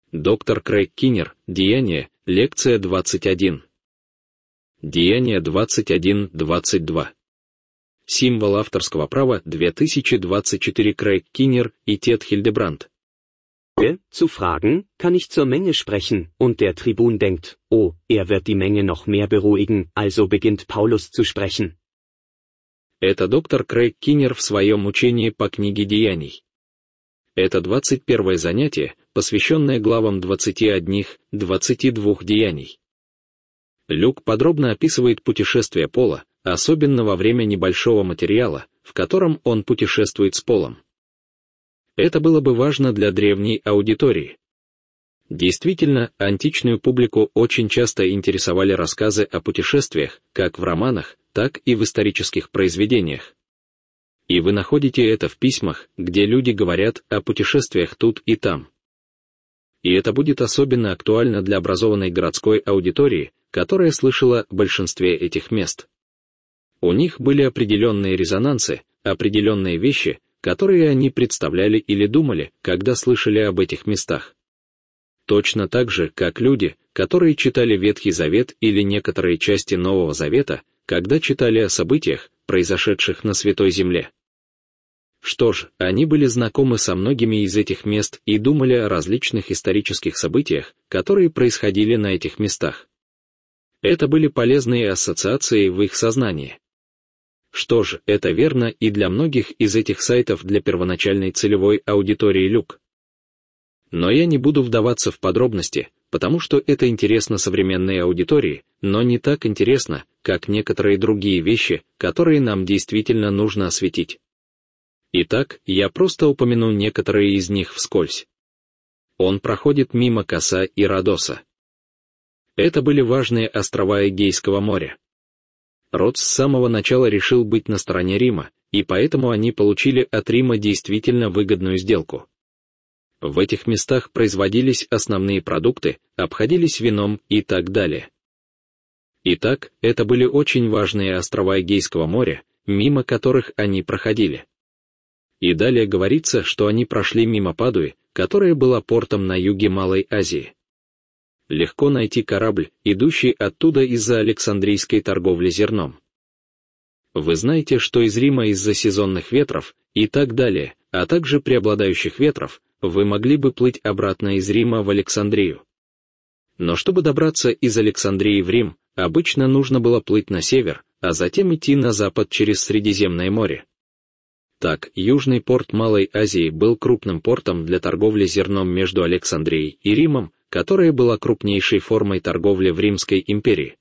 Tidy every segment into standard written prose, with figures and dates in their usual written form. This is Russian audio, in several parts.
Доктор Крейг Киннер, Деяния, лекция 21. Деяния 21-22. Символ авторского права 2024. Крейг Киннер и Тед Хильдебранд. Zu fragen, kann ich zur Menge sprechen, und der Tribun denkt, oh, er wird die Menge noch mehr beruhigen, also beginnt Paulus zu sprechen. Это доктор Крейг Киннер в своем учении по книге Деяний. Это 21 занятие, посвященное главам 21-22 Деяний. Люк подробно описывает путешествие Пола, особенно во время небольшого материала, в котором он путешествует с Полом. Это было бы важно для древней аудитории. Действительно, античную публику очень часто интересовали рассказы о путешествиях, как в романах, так и в исторических произведениях. И вы находите это в письмах, где люди говорят о путешествиях тут и там. И это будет особенно актуально для образованной городской аудитории, которая слышала о большинстве этих мест. У них были определенные резонансы, определенные вещи, которые они представляли или думали, когда слышали об этих местах. Точно так же, как люди, которые читали Ветхий Завет или некоторые части Нового Завета, когда читали о событиях, произошедших на Святой Земле. Что ж, они были знакомы со многими из этих мест и думали о различных исторических событиях, которые происходили на этих местах. Это были полезные ассоциации в их сознании. Что ж, это верно и для многих из этих сайтов для первоначальной целевой аудитории Люк. Но я не буду вдаваться в подробности, потому что это интересно современной аудитории, но не так интересно, как некоторые другие вещи, которые нам действительно нужно осветить. Итак, я просто упомяну некоторые из них вскользь. Он проходит мимо Коса и Родоса. Это были важные острова Эгейского моря. Род с самого начала решил быть на стороне Рима, и поэтому они получили от Рима действительно выгодную сделку. В этих местах производились основные продукты, обходились вином и так далее. Итак, это были очень важные острова Эгейского моря, мимо которых они проходили. И далее говорится, что они прошли мимо Падуи, которая была портом на юге Малой Азии. Легко найти корабль, идущий оттуда из-за Александрийской торговли зерном. Вы знаете, что из Рима из-за сезонных ветров и так далее, а также преобладающих ветров, вы могли бы плыть обратно из Рима в Александрию. Но чтобы добраться из Александрии в Рим, обычно нужно было плыть на север, а затем идти на запад через Средиземное море. Так, южный порт Малой Азии был крупным портом для торговли зерном между Александрией и Римом, которая была крупнейшей формой торговли в Римской империи.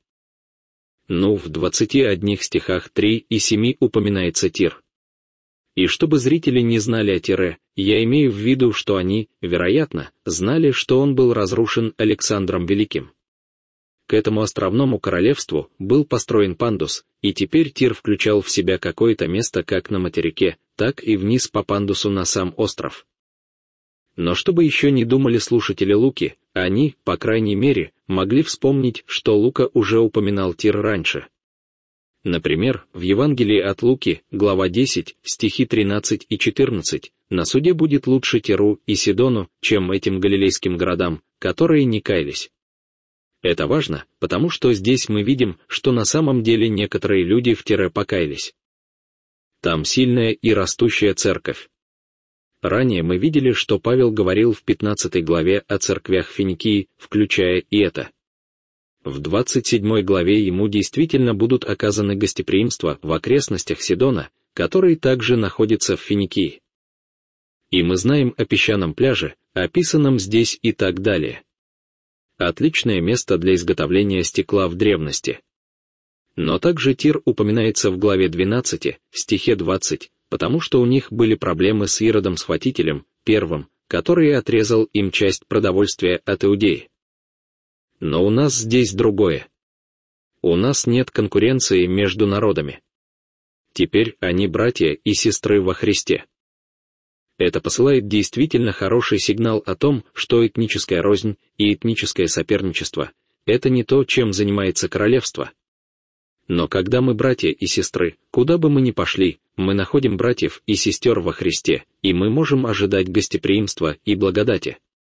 В 21 стихах 3 и 7 упоминается Тир. И чтобы зрители не знали о Тире, я имею в виду, что они, вероятно, знали, что он был разрушен Александром Великим. К этому островному королевству был построен пандус, и теперь Тир включал в себя какое-то место как на материке, так и вниз по пандусу на сам остров. Но чтобы еще не думали слушатели Луки, они, по крайней мере, могли вспомнить, что Лука уже упоминал Тир раньше. Например, в Евангелии от Луки, глава 10, стихи 13 и 14, «На суде будет лучше Тиру и Сидону, чем этим галилейским городам, которые не каялись». Это важно, потому что здесь мы видим, что на самом деле некоторые люди в Тире покаялись. Там сильная и растущая церковь. Ранее мы видели, что Павел говорил в 15 главе о церквях Финикии, включая и это. В 27 главе ему действительно будут оказаны гостеприимства в окрестностях Сидона, который также находится в Финикии. И мы знаем о песчаном пляже, описанном здесь и так далее. Отличное место для изготовления стекла в древности. Но также Тир упоминается в главе 12, стихе 20, потому что у них были проблемы с Иродом Схватителем, первым, который отрезал им часть продовольствия от Иудеи. Но у нас здесь другое. У нас нет конкуренции между народами. Теперь они братья и сестры во Христе. Это посылает действительно хороший сигнал о том, что этническая рознь и этническое соперничество — это не то, чем занимается королевство. Но когда мы братья и сестры, куда бы мы ни пошли, мы находим братьев и сестер во Христе, и мы можем ожидать гостеприимства и благодати.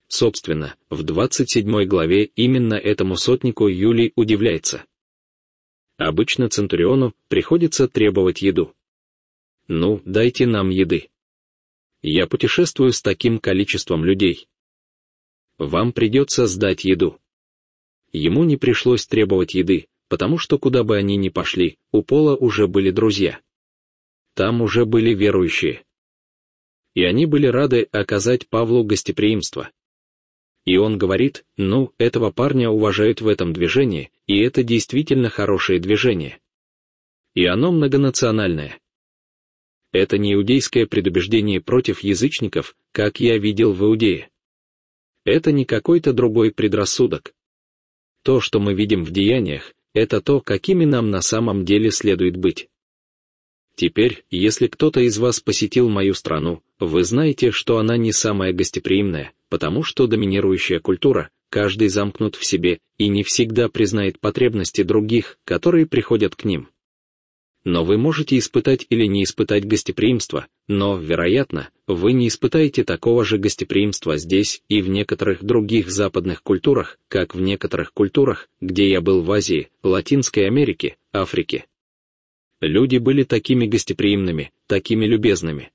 Собственно, в 27 главе именно этому сотнику Юлий удивляется. Обычно центуриону приходится требовать еду. «Ну, дайте нам еды. Я путешествую с таким количеством людей. Вам придется сдать еду». Ему не пришлось требовать еды, потому что куда бы они ни пошли, у Пола уже были друзья. Там уже были верующие. И они были рады оказать Павлу гостеприимство. И он говорит, ну, этого парня уважают в этом движении, и это действительно хорошее движение. И оно многонациональное. Это не иудейское предубеждение против язычников, как я видел в Иудее. Это не какой-то другой предрассудок. То, что мы видим в деяниях, это то, какими нам на самом деле следует быть. Теперь, если кто-то из вас посетил мою страну, вы знаете, что она не самая гостеприимная, потому что доминирующая культура, каждый замкнут в себе и не всегда признает потребности других, которые приходят к ним. Но вы можете испытать или не испытать гостеприимство, но, вероятно, вы не испытаете такого же гостеприимства здесь и в некоторых других западных культурах, как в некоторых культурах, где я был в Азии, Латинской Америке, Африке. Люди были такими гостеприимными, такими любезными.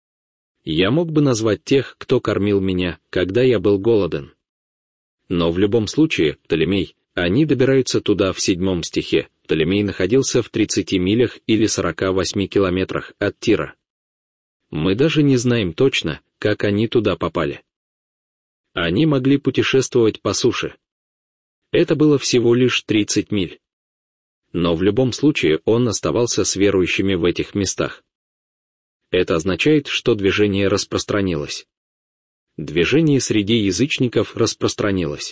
Я мог бы назвать тех, кто кормил меня, когда я был голоден. Но в любом случае, Птолемей, они добираются туда в 7 стихе. Птолемей находился в 30 милях или 48 километрах от Тира. Мы даже не знаем точно, как они туда попали. Они могли путешествовать по суше. Это было всего лишь 30 миль. Но в любом случае он оставался с верующими в этих местах. Это означает, что движение распространилось. Движение среди язычников распространилось.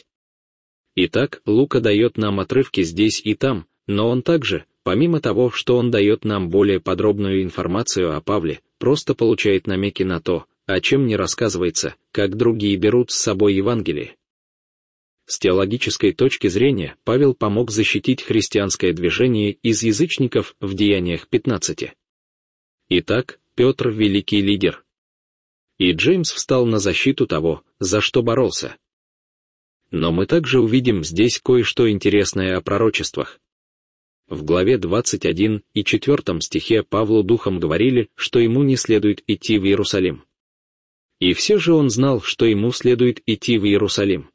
Итак, Лука дает нам отрывки здесь и там, но он также, помимо того, что он дает нам более подробную информацию о Павле, просто получает намеки на то, о чем не рассказывается, как другие берут с собой Евангелие. С теологической точки зрения Павел помог защитить христианское движение из язычников в Деяниях 15. Итак, Петр — великий лидер. И Джеймс встал на защиту того, за что боролся. Но мы также увидим здесь кое-что интересное о пророчествах. В главе 21 и 4 стихе Павлу духом говорили, что ему не следует идти в Иерусалим. И все же он знал, что ему следует идти в Иерусалим.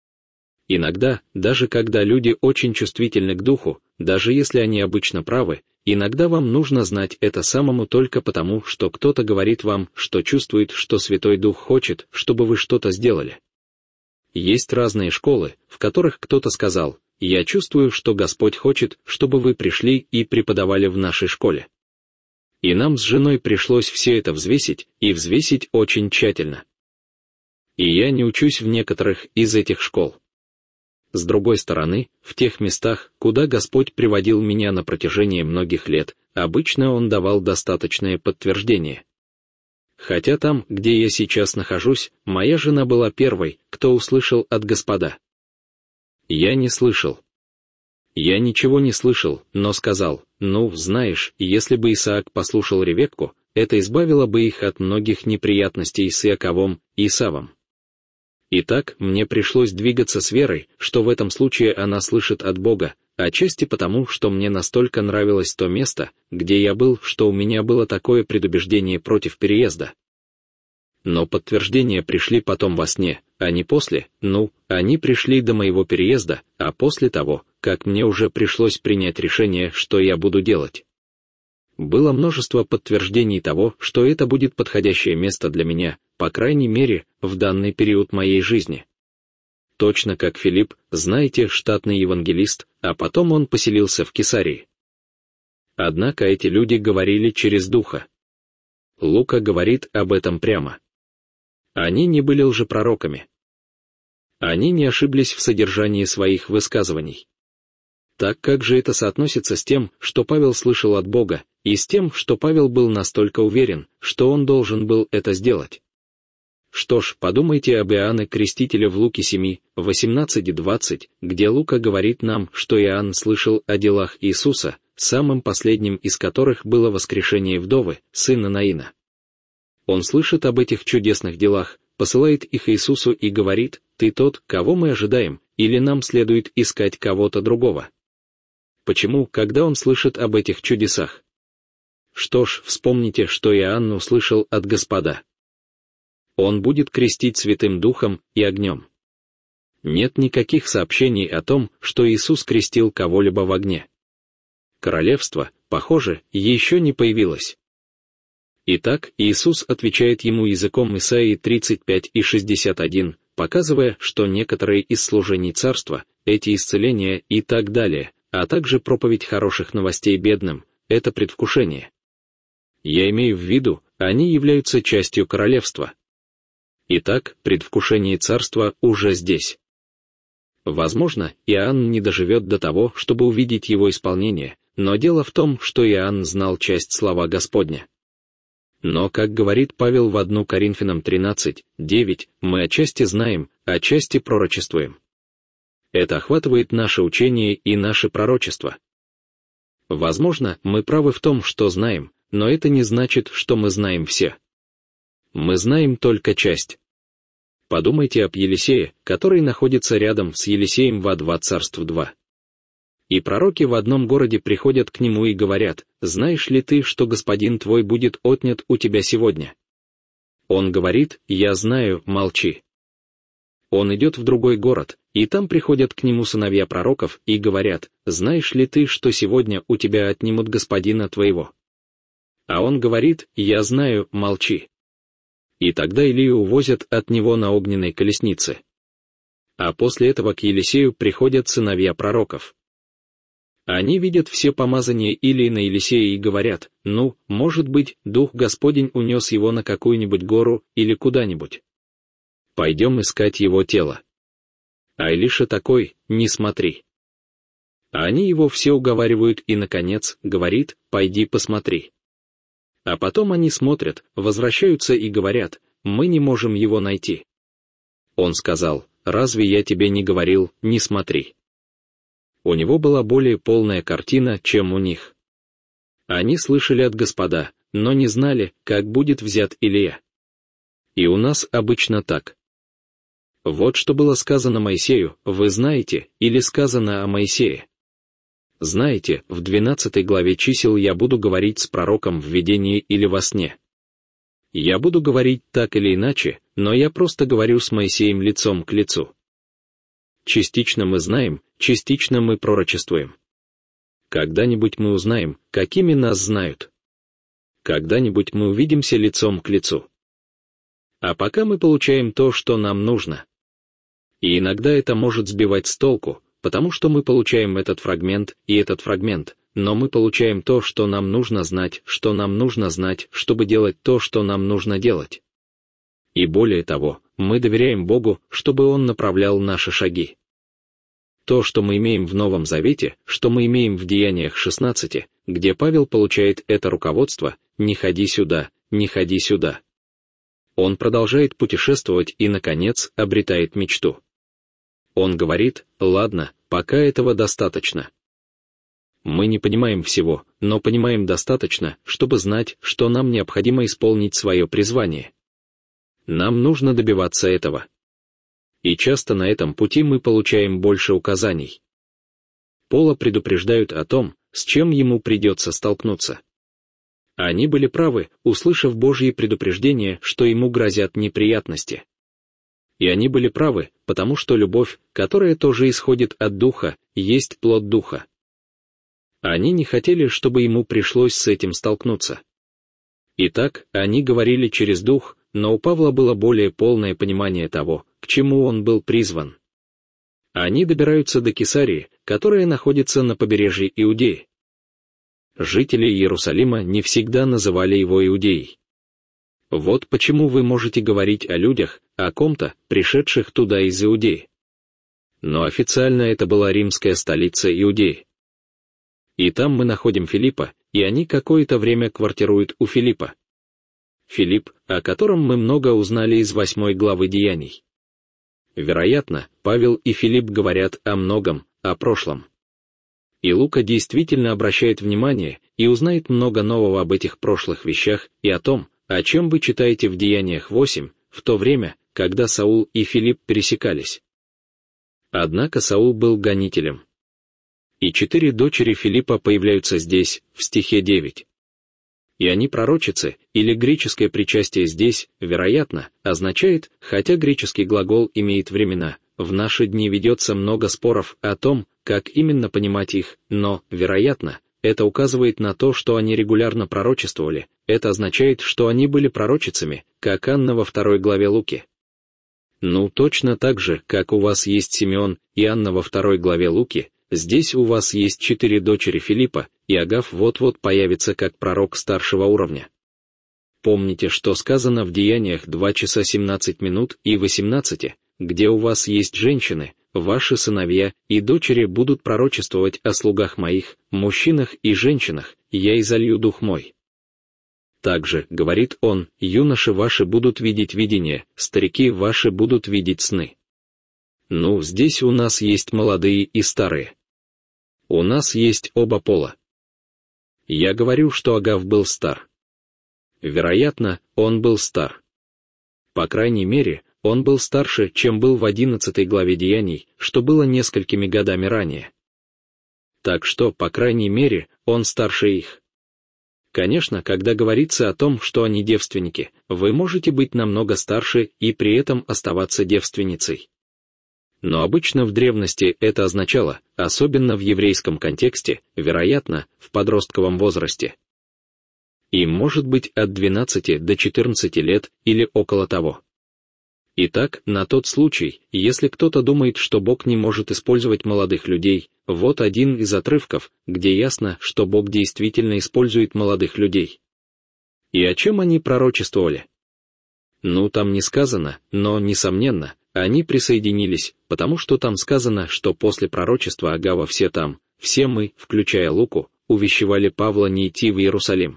Иногда, даже когда люди очень чувствительны к духу, даже если они обычно правы, иногда вам нужно знать это самому только потому, что кто-то говорит вам, что чувствует, что Святой Дух хочет, чтобы вы что-то сделали. Есть разные школы, в которых кто-то сказал, «Я чувствую, что Господь хочет, чтобы вы пришли и преподавали в нашей школе». И нам с женой пришлось все это взвесить, и взвесить очень тщательно. И я не учусь в некоторых из этих школ. С другой стороны, в тех местах, куда Господь приводил меня на протяжении многих лет, обычно Он давал достаточное подтверждение. Хотя там, где я сейчас нахожусь, моя жена была первой, кто услышал от Господа. Я не слышал. Я ничего не слышал, но сказал, ну, знаешь, если бы Исаак послушал Ревекку, это избавило бы их от многих неприятностей с Иаковом и Исавом. Итак, мне пришлось двигаться с верой, что в этом случае она слышит от Бога, отчасти потому, что мне настолько нравилось то место, где я был, что у меня было такое предубеждение против переезда. Но подтверждения пришли потом во сне, а не после, они пришли до моего переезда, а после того, как мне уже пришлось принять решение, что я буду делать. Было множество подтверждений того, что это будет подходящее место для меня, по крайней мере, в данный период моей жизни. Точно как Филипп, знаете, штатный евангелист, а потом он поселился в Кесарии. Однако эти люди говорили через Духа. Лука говорит об этом прямо. Они не были лжепророками. Они не ошиблись в содержании своих высказываний. Так как же это соотносится с тем, что Павел слышал от Бога, и с тем, что Павел был настолько уверен, что он должен был это сделать? Что ж, подумайте об Иоанне Крестителе в Луке 7, 18-20, где Лука говорит нам, что Иоанн слышал о делах Иисуса, самым последним из которых было воскрешение вдовы, сына Наина. Он слышит об этих чудесных делах, посылает их Иисусу и говорит: «Ты тот, кого мы ожидаем, или нам следует искать кого-то другого?» Почему, когда он слышит об этих чудесах? Что ж, вспомните, что Иоанн услышал от Господа. Он будет крестить Святым Духом и огнем. Нет никаких сообщений о том, что Иисус крестил кого-либо в огне. Королевство, похоже, еще не появилось. Итак, Иисус отвечает ему языком Исаии 35 и 61, показывая, что некоторые из служений царства, эти исцеления и так далее, а также проповедь хороших новостей бедным, это предвкушение. Я имею в виду, они являются частью королевства. Итак, предвкушение царства уже здесь. Возможно, Иоанн не доживет до того, чтобы увидеть его исполнение, но дело в том, что Иоанн знал часть слова Господня. Но, как говорит Павел в 1 Коринфянам 13:9, мы отчасти знаем, отчасти пророчествуем. Это охватывает наше учение и наше пророчество. Возможно, мы правы в том, что знаем, но это не значит, что мы знаем все. Мы знаем только часть. Подумайте об Елисее, который находится рядом с Елисеем в 2 Царств 2. И пророки в одном городе приходят к нему и говорят: «Знаешь ли ты, что господин твой будет отнят у тебя сегодня?» Он говорит: «Я знаю, молчи». Он идет в другой город, и там приходят к нему сыновья пророков и говорят: «Знаешь ли ты, что сегодня у тебя отнимут господина твоего?» А он говорит: «Я знаю, молчи». И тогда Илию увозят от него на огненной колеснице. А после этого к Елисею приходят сыновья пророков. Они видят все помазания Илии на Елисея и говорят: «Ну, может быть, Дух Господень унес его на какую-нибудь гору или куда-нибудь. Пойдем искать его тело». А Илиша такой: «Не смотри». А они его все уговаривают и, наконец, говорит: «Пойди посмотри». А потом они смотрят, возвращаются и говорят: «Мы не можем его найти». Он сказал: «Разве я тебе не говорил, не смотри?» У него была более полная картина, чем у них. Они слышали от Господа, но не знали, как будет взят Илия. И у нас обычно так. Вот что было сказано Моисею, вы знаете, или сказано о Моисее. Знаете, в 12 главе чисел я буду говорить с пророком в видении или во сне. Я буду говорить так или иначе, но я просто говорю с Моисеем лицом к лицу. Частично мы знаем, частично мы пророчествуем. Когда-нибудь мы узнаем, какими нас знают. Когда-нибудь мы увидимся лицом к лицу. А пока мы получаем то, что нам нужно. И иногда это может сбивать с толку, потому что мы получаем этот фрагмент и этот фрагмент, но мы получаем то, что нам нужно знать, чтобы делать то, что нам нужно делать. И более того, мы доверяем Богу, чтобы Он направлял наши шаги. То, что мы имеем в Новом Завете, что мы имеем в Деяниях 16, где Павел получает это руководство: «Не ходи сюда, не ходи сюда». Он продолжает путешествовать и, наконец, обретает мечту. Он говорит: «Ладно, пока этого достаточно». Мы не понимаем всего, но понимаем достаточно, чтобы знать, что нам необходимо исполнить свое призвание. Нам нужно добиваться этого. И часто на этом пути мы получаем больше указаний. Пола предупреждают о том, с чем ему придется столкнуться. Они были правы, услышав Божьи предупреждения, что ему грозят неприятности. И они были правы, потому что любовь, которая тоже исходит от Духа, есть плод Духа. Они не хотели, чтобы ему пришлось с этим столкнуться. Итак, они говорили через Дух, но у Павла было более полное понимание того, к чему он был призван. Они добираются до Кесарии, которая находится на побережье Иудеи. Жители Иерусалима не всегда называли его Иудеей. Вот почему вы можете говорить о людях, о ком-то, пришедших туда из Иудеи. Но официально это была римская столица Иудеи. И там мы находим Филиппа, и они какое-то время квартируют у Филиппа. Филипп, о котором мы много узнали из 8 главы Деяний. Вероятно, Павел и Филипп говорят о многом, о прошлом. И Лука действительно обращает внимание и узнает много нового об этих прошлых вещах и о том, о чем вы читаете в Деяниях 8, в то время, когда Саул и Филипп пересекались. Однако Саул был гонителем. И 4 дочери Филиппа появляются здесь, в стихе 9. И они пророчицы, или греческое причастие здесь, вероятно, означает, хотя греческий глагол имеет времена, в наши дни ведется много споров о том, как именно понимать их, но, вероятно, это указывает на то, что они регулярно пророчествовали, это означает, что они были пророчицами, как Анна во 2 главе Луки. Ну, точно так же, как у вас есть Симеон и Анна во 2 главе Луки, здесь у вас есть 4 дочери Филиппа, и Агав вот-вот появится как пророк старшего уровня. Помните, что сказано в Деяниях 2 часа 17 минут и 18, где у вас есть женщины, ваши сыновья и дочери будут пророчествовать о слугах моих, мужчинах и женщинах, я изолью дух мой. Также, говорит он, юноши ваши будут видеть видения, старики ваши будут видеть сны. Ну, здесь у нас есть молодые и старые. У нас есть оба пола. Я говорю, что Агав был стар. Вероятно, он был стар. По крайней мере, он был старше, чем был в 11 главе Деяний, что было несколькими годами ранее. Так что, по крайней мере, он старше их. Конечно, когда говорится о том, что они девственники, вы можете быть намного старше и при этом оставаться девственницей. Но обычно в древности это означало, особенно в еврейском контексте, вероятно, в подростковом возрасте. Им может быть от 12 до 14 лет или около того. Итак, на тот случай, если кто-то думает, что Бог не может использовать молодых людей, вот один из отрывков, где ясно, что Бог действительно использует молодых людей. И о чем они пророчествовали? Ну, там не сказано, но, несомненно, они присоединились, потому что там сказано, что после пророчества Агава все мы, включая Луку, увещевали Павла не идти в Иерусалим.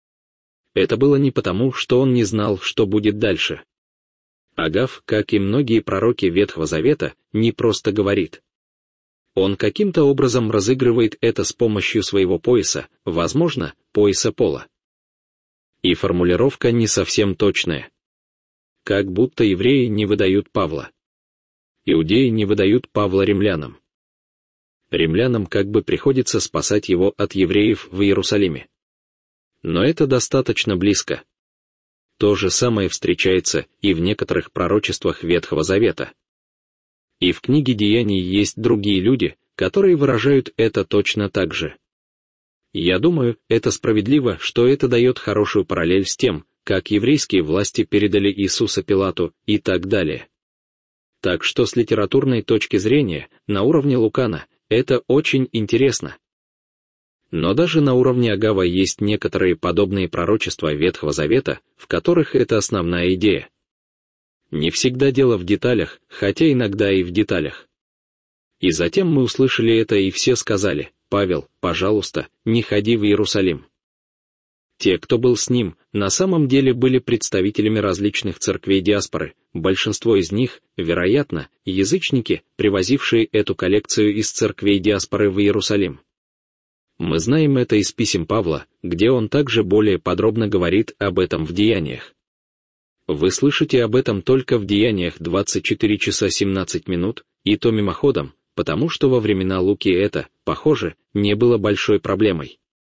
Это было не потому, что он не знал, что будет дальше. Агав, как и многие пророки Ветхого Завета, не просто говорит. Он каким-то образом разыгрывает это с помощью своего пояса, возможно, пояса пола. И формулировка не совсем точная. Как будто евреи не выдают Павла. Иудеи не выдают Павла римлянам. Римлянам как бы приходится спасать его от евреев в Иерусалиме. Но это достаточно близко. То же самое встречается и в некоторых пророчествах Ветхого Завета. И в книге Деяний есть другие люди, которые выражают это точно так же. Я думаю, это справедливо, что это дает хорошую параллель с тем, как еврейские власти передали Иисуса Пилату и так далее. Так что с литературной точки зрения, на уровне Лукана, это очень интересно. Но даже на уровне Агава есть некоторые подобные пророчества Ветхого Завета, в которых это основная идея. Не всегда дело в деталях, хотя иногда и в деталях. И затем мы услышали это, и все сказали: «Павел, пожалуйста, не ходи в Иерусалим». Те, кто был с ним, на самом деле были представителями различных церквей диаспоры, большинство из них, вероятно, язычники, привозившие эту коллекцию из церквей диаспоры в Иерусалим. Мы знаем это из писем Павла, где он также более подробно говорит об этом в Деяниях. Вы слышите об этом только в Деяниях 24 часа 17 минут, и то мимоходом, потому что во времена Луки это, похоже, не было большой проблемой.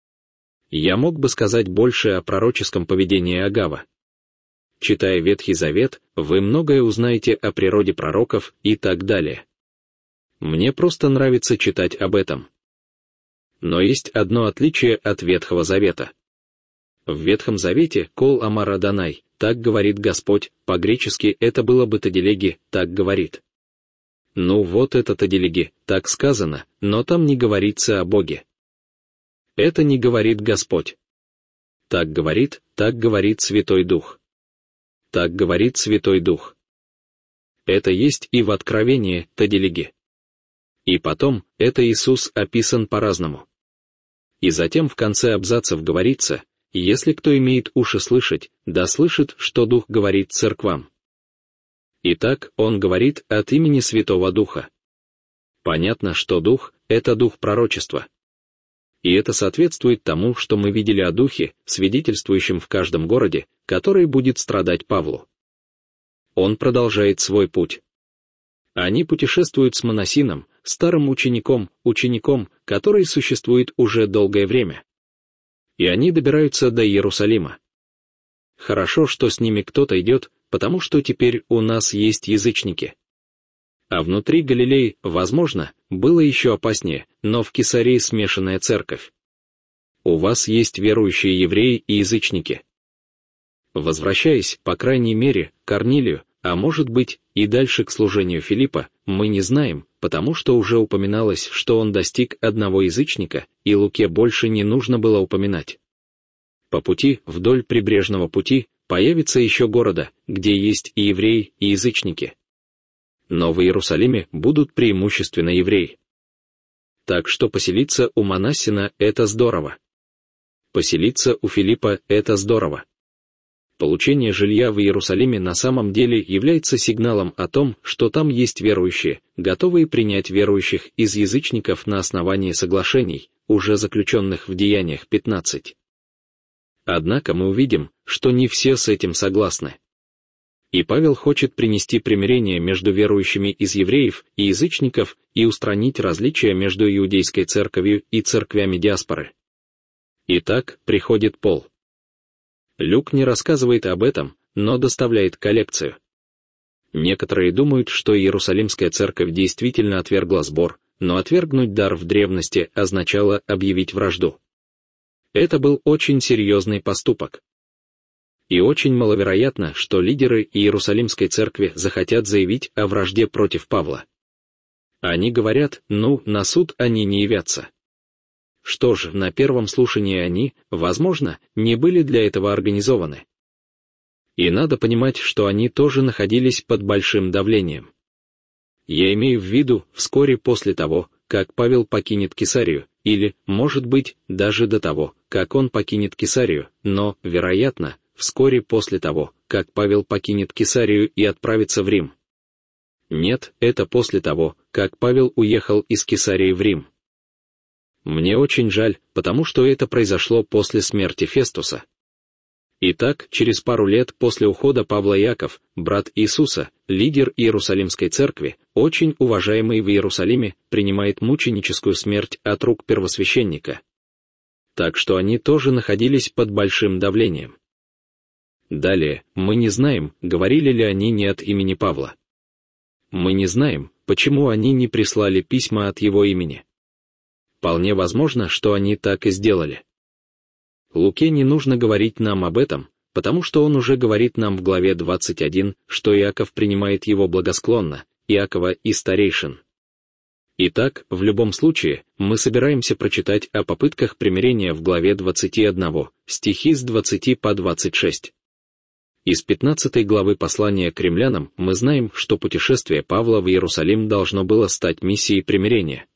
Я мог бы сказать больше о пророческом поведении Агава. Читая Ветхий Завет, вы многое узнаете о природе пророков и так далее. Мне просто нравится читать об этом. Но есть одно отличие от Ветхого Завета. В Ветхом Завете «Кол Амар Адонай», так говорит Господь, по-гречески это было бы «Таделеги», так говорит. Ну вот это «Таделеги», так сказано, но там не говорится о Боге. Это не говорит Господь. Так говорит Святой Дух. Так говорит Святой Дух. Это есть и в Откровении «Таделеги». И потом, это Иисус описан по-разному. И затем в конце абзацев говорится: «Если кто имеет уши слышать, да слышит, что Дух говорит церквам». Итак, он говорит от имени Святого Духа. Понятно, что Дух — это Дух пророчества. И это соответствует тому, что мы видели о Духе, свидетельствующем в каждом городе, который будет страдать Павлу. Он продолжает свой путь. Они путешествуют с Моносином, старым учеником, который существует уже долгое время. И они добираются до Иерусалима. Хорошо, что с ними кто-то идет, потому что теперь у нас есть язычники. А внутри Галилеи, возможно, было еще опаснее, но в Кесарии смешанная церковь. У вас есть верующие евреи и язычники. Возвращаясь, по крайней мере, к Корнилию, а может быть, и дальше к служению Филиппа, мы не знаем, потому что уже упоминалось, что он достиг одного язычника, и Луке больше не нужно было упоминать. По пути, вдоль прибрежного пути, появится еще города, где есть и евреи, и язычники. Но в Иерусалиме будут преимущественно евреи. Так что поселиться у Манассена – это здорово. Поселиться у Филиппа – это здорово. Получение жилья в Иерусалиме на самом деле является сигналом о том, что там есть верующие, готовые принять верующих из язычников на основании соглашений, уже заключенных в Деяниях 15. Однако мы увидим, что не все с этим согласны. И Павел хочет принести примирение между верующими из евреев и язычников и устранить различия между иудейской церковью и церквями диаспоры. Итак, приходит Пол. Люк не рассказывает об этом, но доставляет коллекцию. Некоторые думают, что Иерусалимская церковь действительно отвергла сбор, но отвергнуть дар в древности означало объявить вражду. Это был очень серьезный поступок. И очень маловероятно, что лидеры Иерусалимской церкви захотят заявить о вражде против Павла. Они говорят, на суд они не явятся. Что ж, на первом слушании они, возможно, не были для этого организованы. И надо понимать, что они тоже находились под большим давлением. Я имею в виду, вскоре после того, как Павел покинет Кесарию, или, может быть, даже до того, как он покинет Кесарию, но, вероятно, вскоре после того, как Павел покинет Кесарию и отправится в Рим. Нет, это после того, как Павел уехал из Кесарии в Рим. Мне очень жаль, потому что это произошло после смерти Фестуса. Итак, через пару лет после ухода Павла Иаков, брат Иисуса, лидер Иерусалимской церкви, очень уважаемый в Иерусалиме, принимает мученическую смерть от рук первосвященника. Так что они тоже находились под большим давлением. Далее, мы не знаем, говорили ли они не от имени Павла. Мы не знаем, почему они не прислали письма от его имени. Вполне возможно, что они так и сделали. Луке не нужно говорить нам об этом, потому что он уже говорит нам в главе 21, что Иаков принимает его благосклонно, Иакова и старейшин. Итак, в любом случае, мы собираемся прочитать о попытках примирения в главе 21, стихи с 20 по 26. Из 15 главы послания к римлянам мы знаем, что путешествие Павла в Иерусалим должно было стать миссией примирения.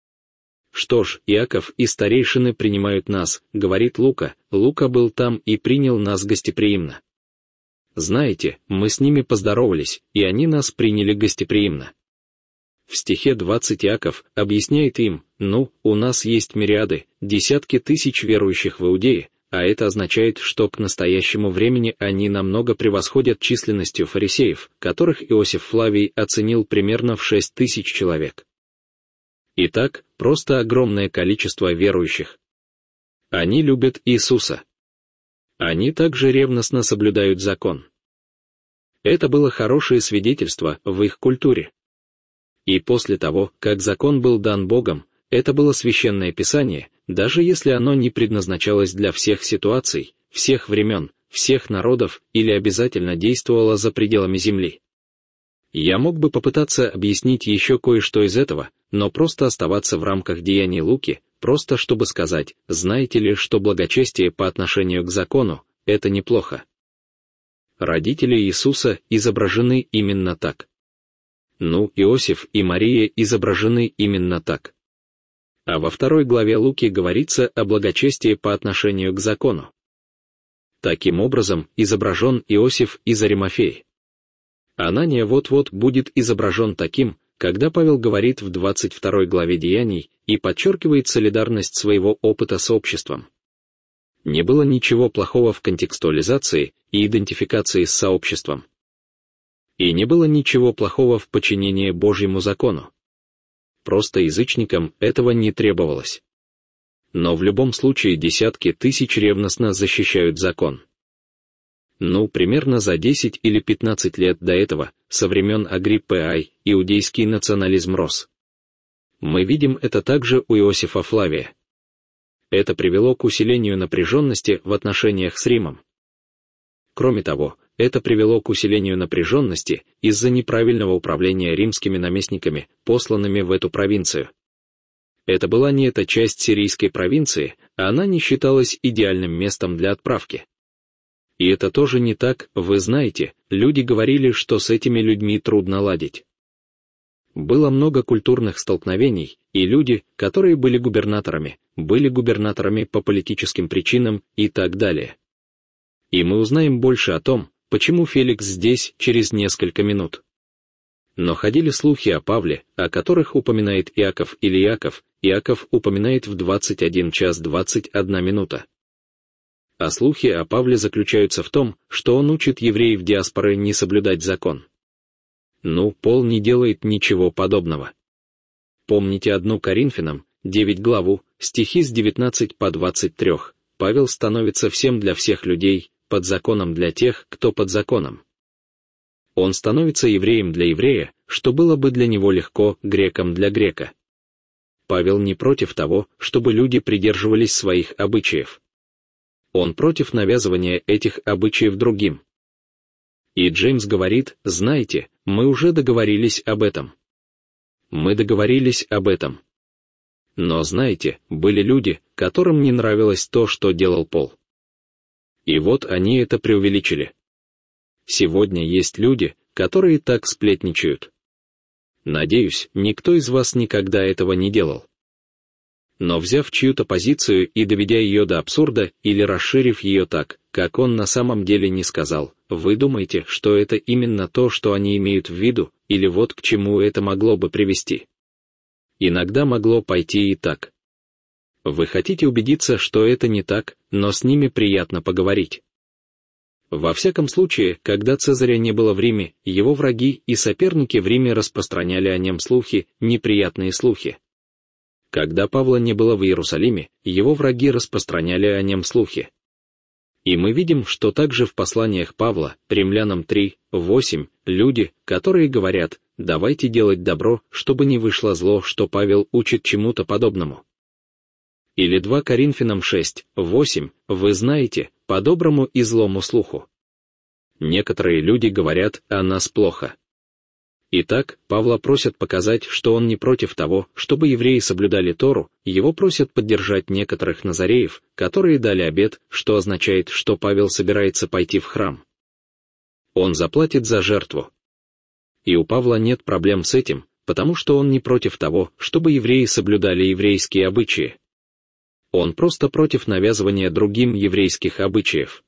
Что ж, Иаков и старейшины принимают нас, говорит Лука, Лука был там и принял нас гостеприимно. Знаете, мы с ними поздоровались, и они нас приняли гостеприимно. В стихе 20 Иаков объясняет им, у нас есть мириады, десятки тысяч верующих в Иудее, а это означает, что к настоящему времени они намного превосходят численностью фарисеев, которых Иосиф Флавий оценил примерно в 6 тысяч человек. Итак, просто огромное количество верующих. Они любят Иисуса. Они также ревностно соблюдают закон. Это было хорошее свидетельство в их культуре. И после того, как закон был дан Богом, это было священное писание, даже если оно не предназначалось для всех ситуаций, всех времен, всех народов или обязательно действовало за пределами земли. Я мог бы попытаться объяснить еще кое-что из этого, но просто оставаться в рамках деяний Луки, просто чтобы сказать, знаете ли, что благочестие по отношению к закону – это неплохо. Родители Иисуса изображены именно так. Иосиф и Мария изображены именно так. А во 2 главе Луки говорится о благочестии по отношению к закону. Таким образом, изображен Иосиф из Аримафеи. Анания вот-вот будет изображен таким, когда Павел говорит в 22 главе Деяний и подчеркивает солидарность своего опыта с обществом. Не было ничего плохого в контекстуализации и идентификации с сообществом. И не было ничего плохого в подчинении Божьему закону. Просто язычникам этого не требовалось. Но в любом случае десятки тысяч ревностно защищают закон. Примерно за 10 или 15 лет до этого, со времен Агриппы I, иудейский национализм рос. Мы видим это также у Иосифа Флавия. Это привело к усилению напряженности в отношениях с Римом. Кроме того, это привело к усилению напряженности из-за неправильного управления римскими наместниками, посланными в эту провинцию. Это была не эта часть сирийской провинции, а она не считалась идеальным местом для отправки. И это тоже не так, вы знаете, люди говорили, что с этими людьми трудно ладить. Было много культурных столкновений, и люди, которые были губернаторами по политическим причинам и так далее. И мы узнаем больше о том, почему Феликс здесь через несколько минут. Но ходили слухи о Павле, о которых упоминает Иаков или Иаков, Иаков упоминает в 21 час 21 минута. А слухи о Павле заключаются в том, что он учит евреев диаспоры не соблюдать закон. Пол не делает ничего подобного. Помните 1 Коринфянам, 9 главу, стихи с 19 по 23, Павел становится всем для всех людей, под законом для тех, кто под законом. Он становится евреем для еврея, что было бы для него легко, греком для грека. Павел не против того, чтобы люди придерживались своих обычаев. Он против навязывания этих обычаев другим. И Джеймс говорит, знаете, мы уже договорились об этом. Мы договорились об этом. Но знаете, были люди, которым не нравилось то, что делал Пол. И вот они это преувеличили. Сегодня есть люди, которые так сплетничают. Надеюсь, никто из вас никогда этого не делал. Но взяв чью-то позицию и доведя ее до абсурда или расширив ее так, как он на самом деле не сказал, вы думаете, что это именно то, что они имеют в виду, или вот к чему это могло бы привести. Иногда могло пойти и так. Вы хотите убедиться, что это не так, но с ними приятно поговорить. Во всяком случае, когда Цезаря не было в Риме, его враги и соперники в Риме распространяли о нем слухи, неприятные слухи. Когда Павла не было в Иерусалиме, его враги распространяли о нем слухи. И мы видим, что также в посланиях Павла, Римлянам 3:8, люди, которые говорят, давайте делать добро, чтобы не вышло зло, что Павел учит чему-то подобному. Или 2 Коринфянам 6:8, вы знаете, по доброму и злому слуху. Некоторые люди говорят о нас плохо. Итак, Павла просят показать, что он не против того, чтобы евреи соблюдали Тору, его просят поддержать некоторых назареев, которые дали обет, что означает, что Павел собирается пойти в храм. Он заплатит за жертву. И у Павла нет проблем с этим, потому что он не против того, чтобы евреи соблюдали еврейские обычаи. Он просто против навязывания другим еврейских обычаев.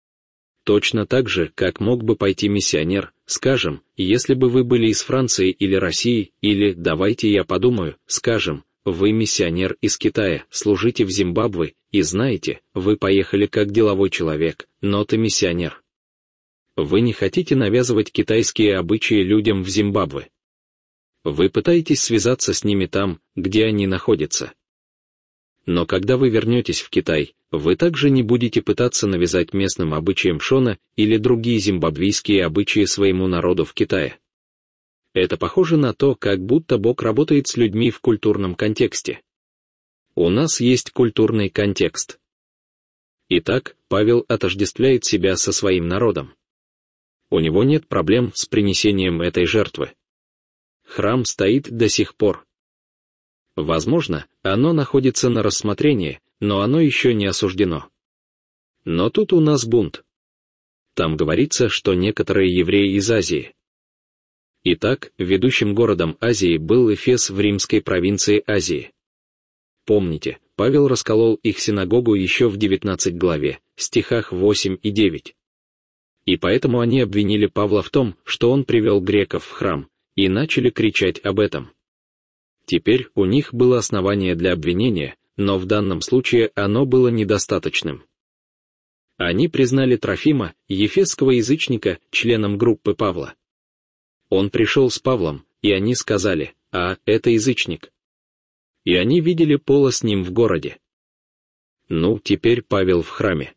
Точно так же, как мог бы пойти миссионер, скажем, если бы вы были из Франции или России, или, давайте я подумаю, скажем, вы миссионер из Китая, служите в Зимбабве, и знаете, вы поехали как деловой человек, но ты миссионер. Вы не хотите навязывать китайские обычаи людям в Зимбабве. Вы пытаетесь связаться с ними там, где они находятся. Но когда вы вернетесь в Китай, вы также не будете пытаться навязать местным обычаям Шона или другие зимбабвийские обычаи своему народу в Китае. Это похоже на то, как будто Бог работает с людьми в культурном контексте. У нас есть культурный контекст. Итак, Павел отождествляет себя со своим народом. У него нет проблем с принесением этой жертвы. Храм стоит до сих пор. Возможно, оно находится на рассмотрении, но оно еще не осуждено. Но тут у нас бунт. Там говорится, что некоторые евреи из Азии. Итак, ведущим городом Азии был Эфес в римской провинции Азии. Помните, Павел расколол их синагогу еще в 19 главе, стихах 8 и 9. И поэтому они обвинили Павла в том, что он привел греков в храм, и начали кричать об этом. Теперь у них было основание для обвинения, но в данном случае оно было недостаточным. Они признали Трофима, ефесского язычника, членом группы Павла. Он пришел с Павлом, и они сказали: «А, это язычник». И они видели Пола с ним в городе. Ну, теперь Павел в храме.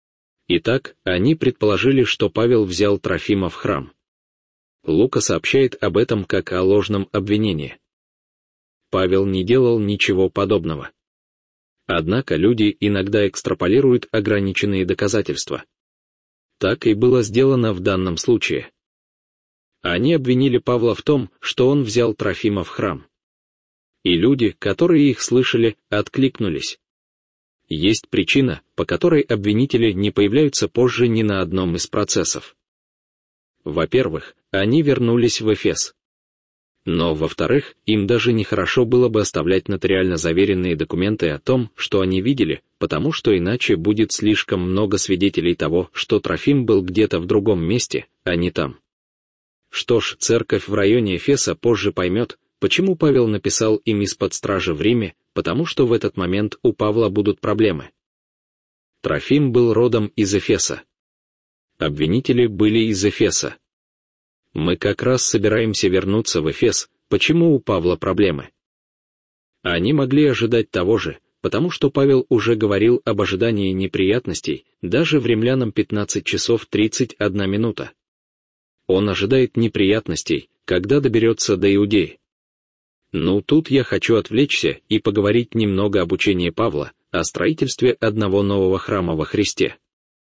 Итак, они предположили, что Павел взял Трофима в храм. Лука сообщает об этом как о ложном обвинении. Павел не делал ничего подобного. Однако люди иногда экстраполируют ограниченные доказательства. Так и было сделано в данном случае. Они обвинили Павла в том, что он взял Трофима в храм. И люди, которые их слышали, откликнулись. Есть причина, по которой обвинители не появляются позже ни на одном из процессов. Во-первых, они вернулись в Эфес. Но, во-вторых, им даже нехорошо было бы оставлять нотариально заверенные документы о том, что они видели, потому что иначе будет слишком много свидетелей того, что Трофим был где-то в другом месте, а не там. Что ж, церковь в районе Эфеса позже поймет, почему Павел написал им из-под стражи в Риме, потому что в этот момент у Павла будут проблемы. Трофим был родом из Эфеса. Обвинители были из Эфеса. Мы как раз собираемся вернуться в Эфес, почему у Павла проблемы? Они могли ожидать того же, потому что Павел уже говорил об ожидании неприятностей, даже в Римлянам 15 часов 31 минута. Он ожидает неприятностей, когда доберется до Иудеи. Ну, тут я хочу отвлечься и поговорить немного об учении Павла, о строительстве одного нового храма во Христе.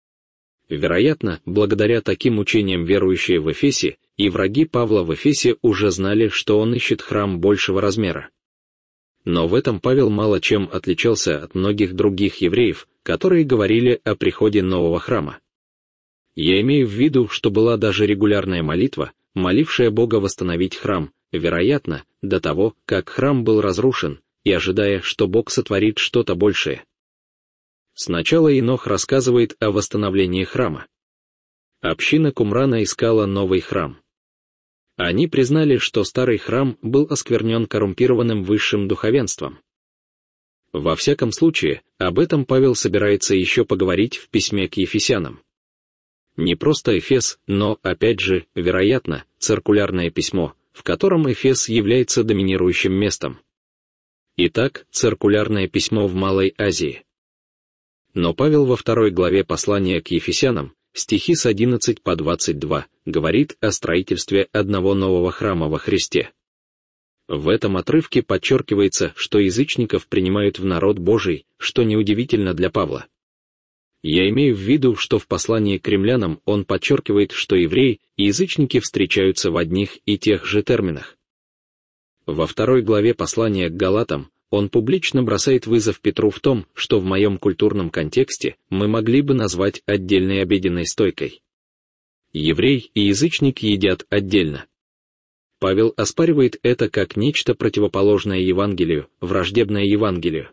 Вероятно, благодаря таким учениям верующие в Эфесе и враги Павла в Эфесе уже знали, что он ищет храм большего размера. Но в этом Павел мало чем отличался от многих других евреев, которые говорили о приходе нового храма. Я имею в виду, что была даже регулярная молитва, молившая Бога восстановить храм, вероятно, до того, как храм был разрушен, и ожидая, что Бог сотворит что-то большее. Сначала Енох рассказывает о восстановлении храма. Община Кумрана искала новый храм. Они признали, что старый храм был осквернен коррумпированным высшим духовенством. Во всяком случае, об этом Павел собирается еще поговорить в письме к Ефесянам. Не просто Эфес, но, опять же, вероятно, циркулярное письмо, в котором Эфес является доминирующим местом. Итак, циркулярное письмо в Малой Азии. Но Павел во 2 главе послания к Ефесянам, стихи с 11 по 22, говорит о строительстве одного нового храма во Христе. В этом отрывке подчеркивается, что язычников принимают в народ Божий, что неудивительно для Павла. Я имею в виду, что в послании к римлянам он подчеркивает, что евреи и язычники встречаются в одних и тех же терминах. Во 2 главе послания к Галатам он публично бросает вызов Петру в том, что в моем культурном контексте мы могли бы назвать отдельной обеденной стойкой. Еврей и язычник едят отдельно. Павел оспаривает это как нечто противоположное Евангелию, враждебное Евангелию.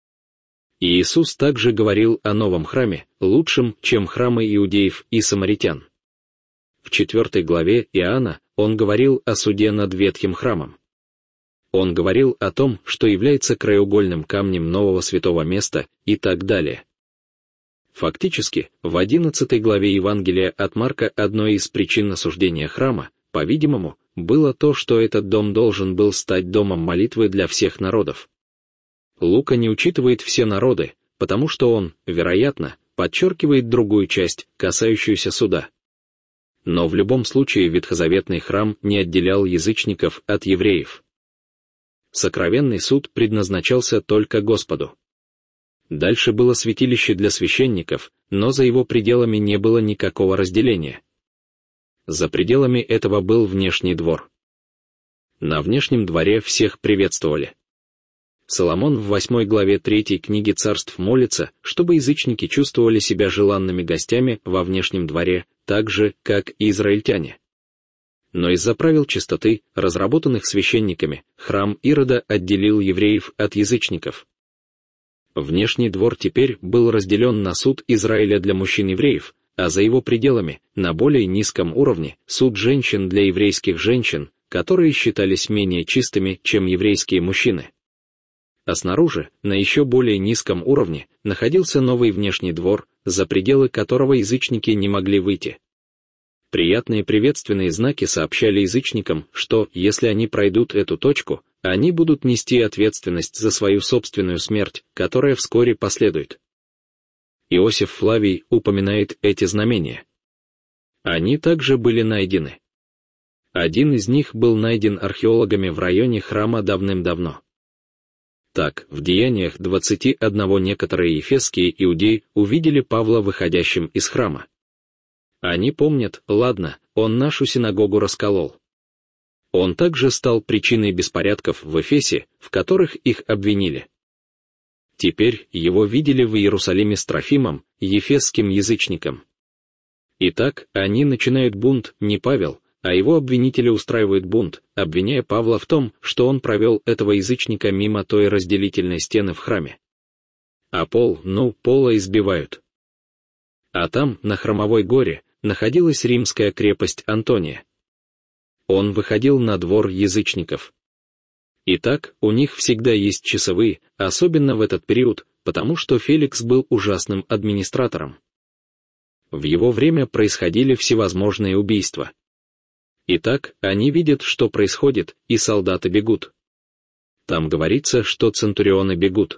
И Иисус также говорил о новом храме, лучшем, чем храмы иудеев и самаритян. В 4 главе Иоанна он говорил о суде над ветхим храмом. Он говорил о том, что является краеугольным камнем нового святого места и так далее. Фактически, в 11 главе Евангелия от Марка одной из причин осуждения храма, по-видимому, было то, что этот дом должен был стать домом молитвы для всех народов. Лука не учитывает все народы, потому что он, вероятно, подчеркивает другую часть, касающуюся суда. Но в любом случае ветхозаветный храм не отделял язычников от евреев. Сокровенный суд предназначался только Господу. Дальше было святилище для священников, но за его пределами не было никакого разделения. За пределами этого был внешний двор. На внешнем дворе всех приветствовали. Соломон в 8 главе 3 книги Царств молится, чтобы язычники чувствовали себя желанными гостями во внешнем дворе, так же, как и израильтяне. Но из-за правил чистоты, разработанных священниками, храм Ирода отделил евреев от язычников. Внешний двор теперь был разделен на суд Израиля для мужчин-евреев, а за его пределами, на более низком уровне, суд женщин для еврейских женщин, которые считались менее чистыми, чем еврейские мужчины. А снаружи, на еще более низком уровне, находился новый внешний двор, за пределы которого язычники не могли выйти. Приятные приветственные знаки сообщали язычникам, что, если они пройдут эту точку, они будут нести ответственность за свою собственную смерть, которая вскоре последует. Иосиф Флавий упоминает эти знамения. Они также были найдены. Один из них был найден археологами в районе храма давным-давно. Так, в Деяниях 21 некоторые ефесские иудеи увидели Павла выходящим из храма. Они помнят, ладно, он нашу синагогу расколол. Он также стал причиной беспорядков в Эфесе, в которых их обвинили. Теперь его видели в Иерусалиме с Трофимом, ефесским язычником. Итак, они начинают бунт, не Павел, а его обвинители устраивают бунт, обвиняя Павла в том, что он провел этого язычника мимо той разделительной стены в храме. А Пола избивают. А там, на Храмовой горе, находилась римская крепость Антония. Он выходил на двор язычников. Итак, у них всегда есть часовые, особенно в этот период, потому что Феликс был ужасным администратором. В его время происходили всевозможные убийства. Итак, они видят, что происходит, и солдаты бегут. Там говорится, что центурионы бегут.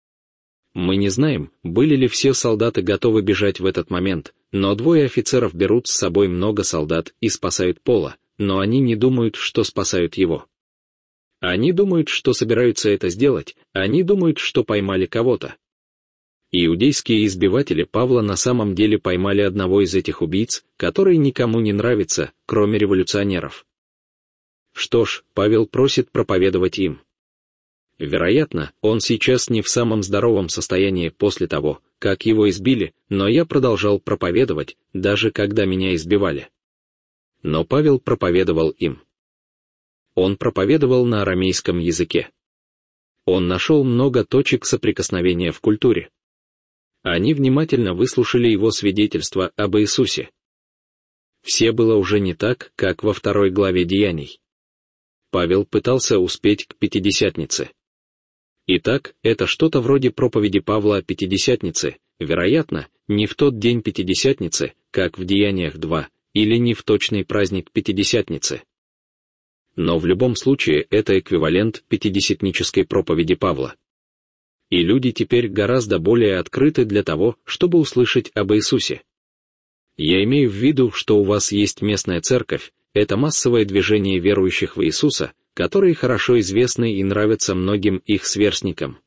Мы не знаем, были ли все солдаты готовы бежать в этот момент, но двое офицеров берут с собой много солдат и спасают Пола, но они не думают, что спасают его. Они думают, что собираются это сделать, они думают, что поймали кого-то. Иудейские избиватели Павла на самом деле поймали одного из этих убийц, который никому не нравится, кроме революционеров. Что ж, Павел просит проповедовать им. Вероятно, он сейчас не в самом здоровом состоянии после того, как его избили, но я продолжал проповедовать, даже когда меня избивали. Но Павел проповедовал им. Он проповедовал на арамейском языке. Он нашел много точек соприкосновения в культуре. Они внимательно выслушали его свидетельство об Иисусе. Все было уже не так, как во 2 главе Деяний. Павел пытался успеть к Пятидесятнице. Итак, это что-то вроде проповеди Павла о Пятидесятнице, вероятно, не в тот день Пятидесятницы, как в Деяниях 2, или не в точный праздник Пятидесятницы. Но в любом случае это эквивалент пятидесятнической проповеди Павла. И люди теперь гораздо более открыты для того, чтобы услышать об Иисусе. Я имею в виду, что у вас есть местная церковь, это массовое движение верующих в Иисуса, которые хорошо известны и нравятся многим их сверстникам.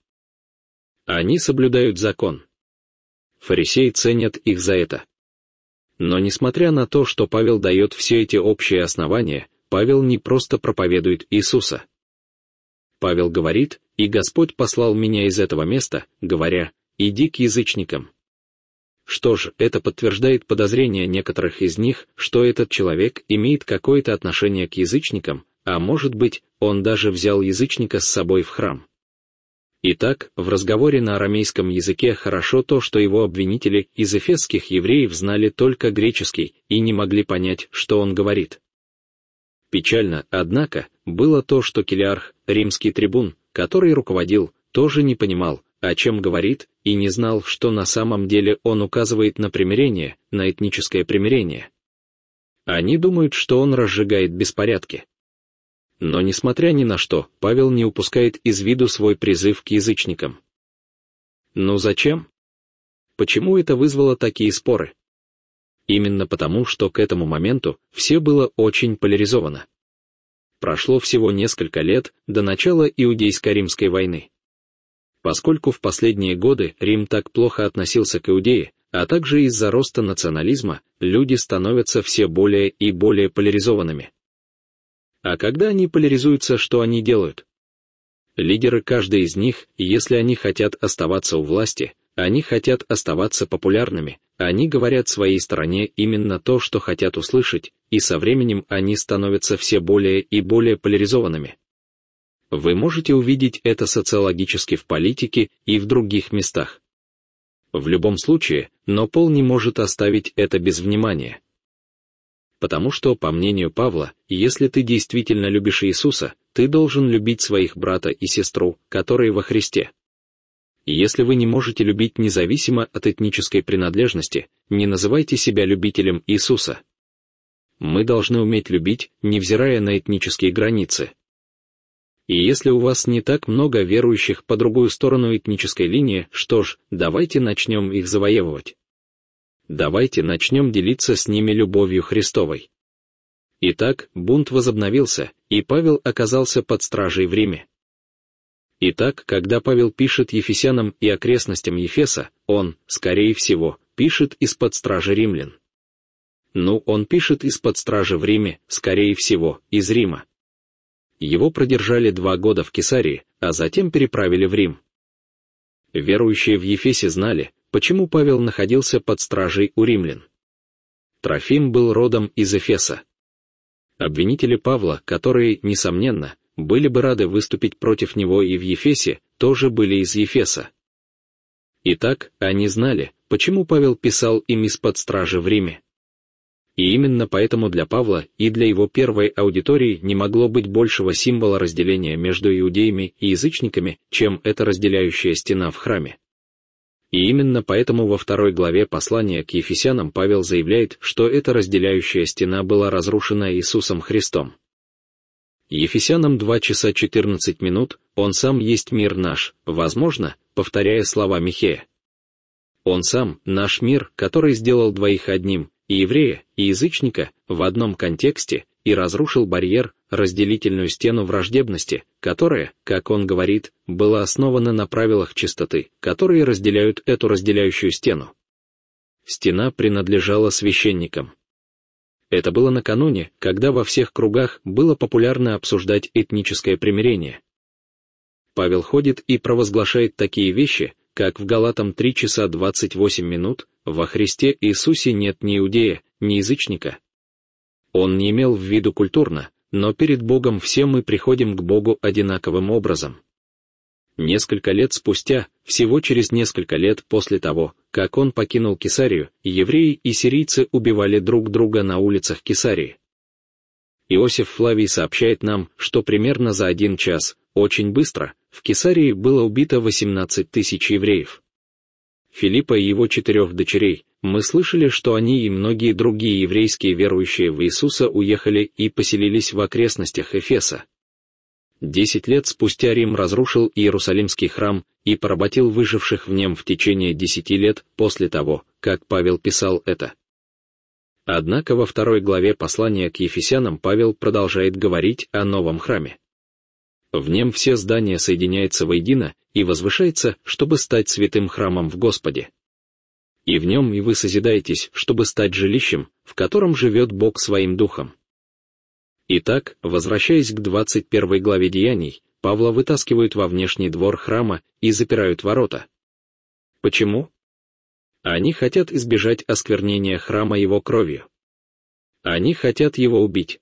Они соблюдают закон. Фарисеи ценят их за это. Но несмотря на то, что Павел дает все эти общие основания, Павел не просто проповедует Иисуса. Павел говорит, и Господь послал меня из этого места, говоря, иди к язычникам. Что ж, это подтверждает подозрения некоторых из них, что этот человек имеет какое-то отношение к язычникам, а может быть, он даже взял язычника с собой в храм. Итак, в разговоре на арамейском языке хорошо то, что его обвинители из эфесских евреев знали только греческий и не могли понять, что он говорит. Печально, однако, было то, что Килиарх, римский трибун, который руководил, тоже не понимал, о чем говорит, и не знал, что на самом деле он указывает на примирение, на этническое примирение. Они думают, что он разжигает беспорядки. Но несмотря ни на что, Павел не упускает из виду свой призыв к язычникам. Ну зачем? Почему это вызвало такие споры? Именно потому, что к этому моменту все было очень поляризовано. Прошло всего несколько лет до начала Иудейско-Римской войны. Поскольку в последние годы Рим так плохо относился к Иудее, а также из-за роста национализма, люди становятся все более и более поляризованными. А когда они поляризуются, что они делают? Лидеры, каждый из них, если они хотят оставаться у власти, они хотят оставаться популярными, они говорят своей стороне именно то, что хотят услышать, и со временем они становятся все более и более поляризованными. Вы можете увидеть это социологически в политике и в других местах. В любом случае, но Пол не может оставить это без внимания. Потому что, по мнению Павла, если ты действительно любишь Иисуса, ты должен любить своих брата и сестру, которые во Христе. Если вы не можете любить независимо от этнической принадлежности, не называйте себя любителем Иисуса. Мы должны уметь любить, невзирая на этнические границы. И если у вас не так много верующих по другую сторону этнической линии, что ж, давайте начнем их завоевывать. Давайте начнем делиться с ними любовью Христовой. Итак, бунт возобновился, и Павел оказался под стражей в Риме. Итак, когда Павел пишет ефесянам и окрестностям Ефеса, он, скорее всего, пишет из-под стражи римлян. Он пишет из-под стражи в Риме, скорее всего, из Рима. Его продержали 2 года в Кесарии, а затем переправили в Рим. Верующие в Ефесе знали, почему Павел находился под стражей у римлян. Трофим был родом из Эфеса. Обвинители Павла, которые, несомненно, были бы рады выступить против него и в Ефесе, тоже были из Ефеса. Итак, они знали, почему Павел писал им из-под стражи в Риме. И именно поэтому для Павла и для его первой аудитории не могло быть большего символа разделения между иудеями и язычниками, чем эта разделяющая стена в храме. И именно поэтому во 2 главе послания к Ефесянам Павел заявляет, что эта разделяющая стена была разрушена Иисусом Христом. Ефесянам 2 часа 14 минут, «Он сам есть мир наш», возможно, повторяя слова Михея. Он сам, наш мир, который сделал двоих одним, и еврея, и язычника, в одном контексте, и разрушил барьер, разделительную стену враждебности, которая, как он говорит, была основана на правилах чистоты, которые разделяют эту разделяющую стену. Стена принадлежала священникам. Это было накануне, когда во всех кругах было популярно обсуждать этническое примирение. Павел ходит и провозглашает такие вещи, как в Галатам 3 часа 28 минут, «Во Христе Иисусе нет ни иудея, ни язычника». Он не имел в виду культурно, но перед Богом все мы приходим к Богу одинаковым образом. Несколько лет спустя, всего через несколько лет после того, как он покинул Кесарию, евреи и сирийцы убивали друг друга на улицах Кесарии. Иосиф Флавий сообщает нам, что примерно за 1 час, очень быстро, в Кесарии было убито 18 тысяч евреев. Филиппа и его 4 дочерей, мы слышали, что они и многие другие еврейские верующие в Иисуса уехали и поселились в окрестностях Эфеса. 10 лет спустя Рим разрушил Иерусалимский храм и поработил выживших в нем в течение 10 лет после того, как Павел писал это. Однако во 2 главе послания к Ефесянам Павел продолжает говорить о новом храме. В нем все здания соединяются воедино и возвышается, чтобы стать святым храмом в Господе. И в нем и вы созидаетесь, чтобы стать жилищем, в котором живет Бог своим духом. Итак, возвращаясь к 21 главе Деяний, Павла вытаскивают во внешний двор храма и запирают ворота. Почему? Они хотят избежать осквернения храма его кровью. Они хотят его убить.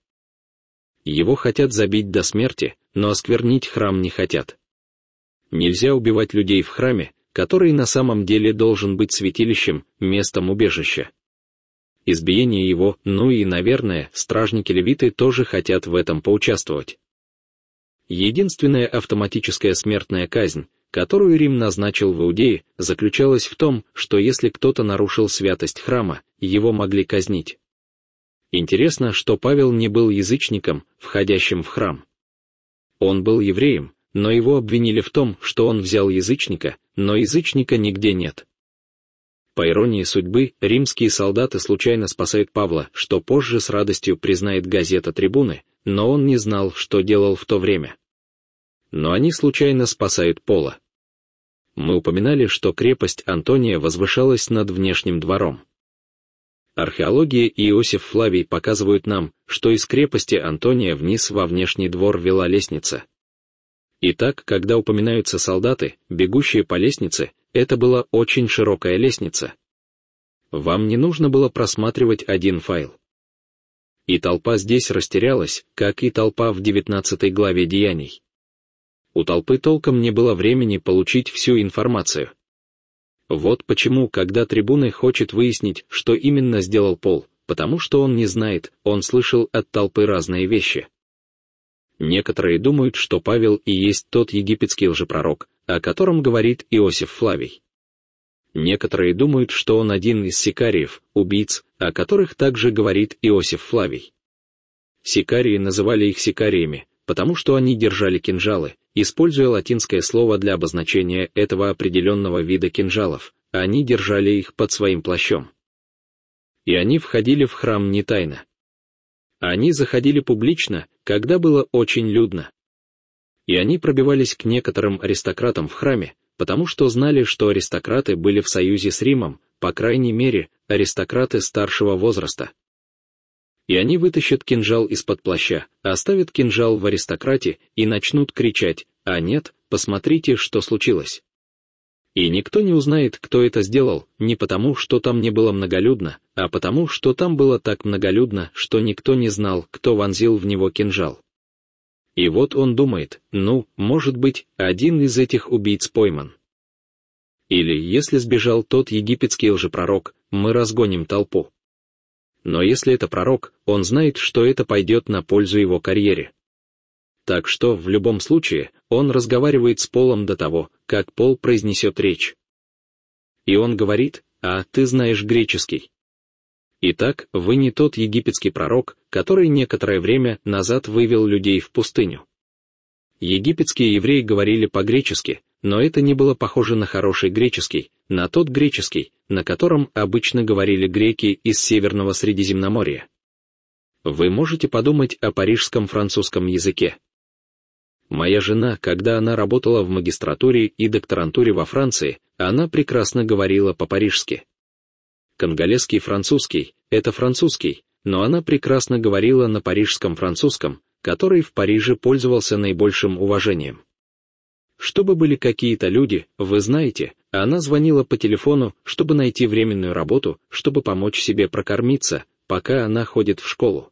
Его хотят забить до смерти, но осквернить храм не хотят. Нельзя убивать людей в храме, который на самом деле должен быть святилищем, местом убежища. Избиение его, и, наверное, стражники-левиты тоже хотят в этом поучаствовать. Единственная автоматическая смертная казнь, которую Рим назначил в Иудее, заключалась в том, что если кто-то нарушил святость храма, его могли казнить. Интересно, что Павел не был язычником, входящим в храм. Он был евреем, но его обвинили в том, что он взял язычника, но язычника нигде нет. По иронии судьбы, римские солдаты случайно спасают Павла, что позже с радостью признает газета «Трибуны», но он не знал, что делал в то время. Но они случайно спасают Пола. Мы упоминали, что крепость Антония возвышалась над внешним двором. Археология и Иосиф Флавий показывают нам, что из крепости Антония вниз во внешний двор вела лестница. Итак, когда упоминаются солдаты, бегущие по лестнице, это была очень широкая лестница. Вам не нужно было просматривать один файл. И толпа здесь растерялась, как и толпа в 19 главе Деяний. У толпы толком не было времени получить всю информацию. Вот почему, когда трибуны хочет выяснить, что именно сделал Пол, потому что он не знает, он слышал от толпы разные вещи. Некоторые думают, что Павел и есть тот египетский лжепророк, о котором говорит Иосиф Флавий. Некоторые думают, что он один из сикариев, убийц, о которых также говорит Иосиф Флавий. Сикарии называли их сикариями, потому что они держали кинжалы, используя латинское слово для обозначения этого определенного вида кинжалов, они держали их под своим плащом. И они входили в храм не тайно. Они заходили публично, когда было очень людно. И они пробивались к некоторым аристократам в храме, потому что знали, что аристократы были в союзе с Римом, по крайней мере, аристократы старшего возраста. И они вытащат кинжал из-под плаща, оставят кинжал в аристократе и начнут кричать: «А нет, посмотрите, что случилось». И никто не узнает, кто это сделал, не потому, что там не было многолюдно, а потому, что там было так многолюдно, что никто не знал, кто вонзил в него кинжал. И вот он думает: ну, может быть, один из этих убийц пойман. Или, если сбежал тот египетский лжепророк, мы разгоним толпу. Но если это пророк, он знает, что это пойдет на пользу его карьере. Так что, в любом случае, он разговаривает с Полом до того, как Пол произнесет речь. И он говорит: «А ты знаешь греческий». Итак, вы не тот египетский пророк, который некоторое время назад вывел людей в пустыню. Египетские евреи говорили по-гречески, но это не было похоже на хороший греческий, на тот греческий, на котором обычно говорили греки из Северного Средиземноморья. Вы можете подумать о парижском французском языке. Моя жена, когда она работала в магистратуре и докторантуре во Франции, она прекрасно говорила по-парижски. Конголезский французский — это французский, но она прекрасно говорила на парижском французском, который в Париже пользовался наибольшим уважением. Чтобы были какие-то люди, вы знаете, она звонила по телефону, чтобы найти временную работу, чтобы помочь себе прокормиться, пока она ходит в школу.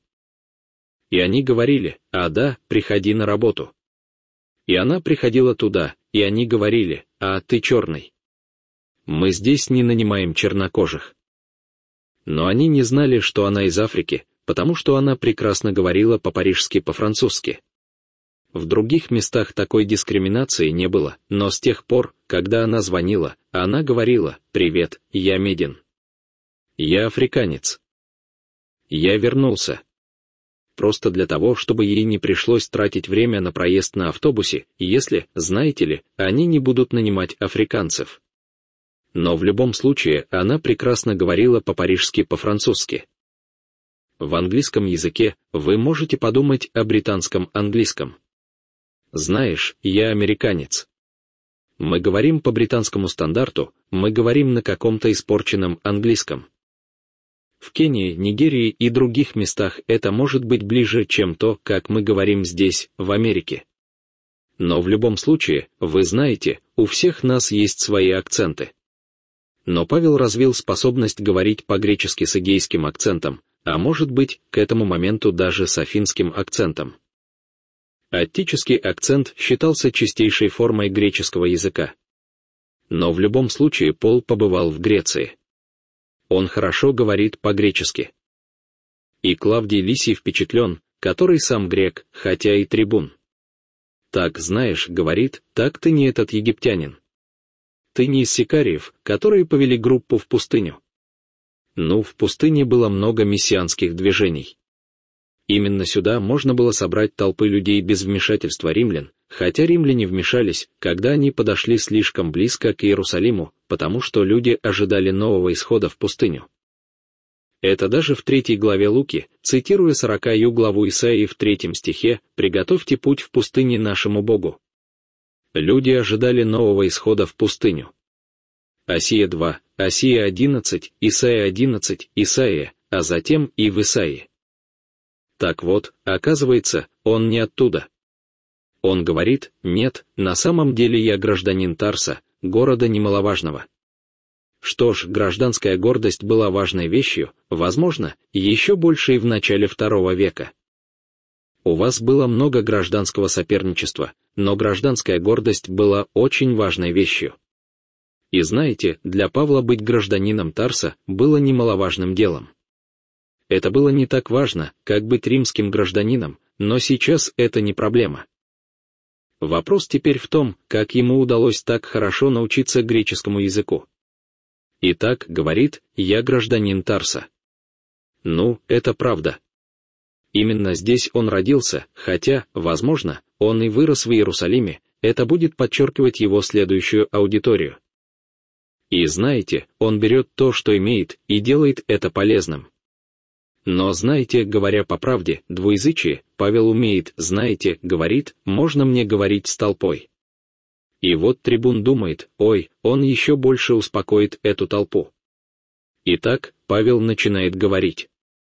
И они говорили: «А да, приходи на работу». И она приходила туда, и они говорили: «А ты черный. Мы здесь не нанимаем чернокожих». Но они не знали, что она из Африки, потому что она прекрасно говорила по-парижски, по-французски. В других местах такой дискриминации не было, но с тех пор, когда она звонила, она говорила: «Привет, я Медин. Я африканец. Я вернулся». Просто для того, чтобы ей не пришлось тратить время на проезд на автобусе, если, знаете ли, они не будут нанимать африканцев. Но в любом случае она прекрасно говорила по-парижски, по-французски. В английском языке вы можете подумать о британском английском. Знаешь, я американец. Мы говорим по британскому стандарту, мы говорим на каком-то испорченном английском. В Кении, Нигерии и других местах это может быть ближе, чем то, как мы говорим здесь, в Америке. Но в любом случае, вы знаете, у всех нас есть свои акценты. Но Павел развил способность говорить по-гречески с эгейским акцентом, а может быть, к этому моменту даже с афинским акцентом. Аттический акцент считался чистейшей формой греческого языка. Но в любом случае Пол побывал в Греции. Он хорошо говорит по-гречески. И Клавдий Лисий впечатлен, который сам грек, хотя и трибун. «Так, знаешь, — говорит, — так ты не этот египтянин. Ты не из сикариев, которые повели группу в пустыню». Ну, в пустыне было много мессианских движений. Именно сюда можно было собрать толпы людей без вмешательства римлян, хотя римляне вмешались, когда они подошли слишком близко к Иерусалиму, потому что люди ожидали нового исхода в пустыню. Это даже в 3 главе Луки, цитируя 40 главу Исаии в 3 стихе: «Приготовьте путь в пустыне нашему Богу». Люди ожидали нового исхода в пустыню. Осия 2, Осия 11, Исаия 11, Исаия, а затем и в Исаии. Так вот, оказывается, он не оттуда. Он говорит: «Нет, на самом деле я гражданин Тарса, города немаловажного». Что ж, гражданская гордость была важной вещью, возможно, еще больше и в начале II века. У вас было много гражданского соперничества, но гражданская гордость была очень важной вещью. И знаете, для Павла быть гражданином Тарса было немаловажным делом. Это было не так важно, как быть римским гражданином, но сейчас это не проблема. Вопрос теперь в том, как ему удалось так хорошо научиться греческому языку. Итак, говорит, я гражданин Тарса. Ну, это правда. Именно здесь он родился, хотя, возможно, он и вырос в Иерусалиме, это будет подчеркивать его следующую аудиторию. И знаете, он берет то, что имеет, и делает это полезным. Но знаете, говоря по правде, двуязычие, Павел умеет, знаете, говорит, можно мне говорить с толпой. И вот трибун думает, ой, он еще больше успокоит эту толпу. Итак, Павел начинает говорить.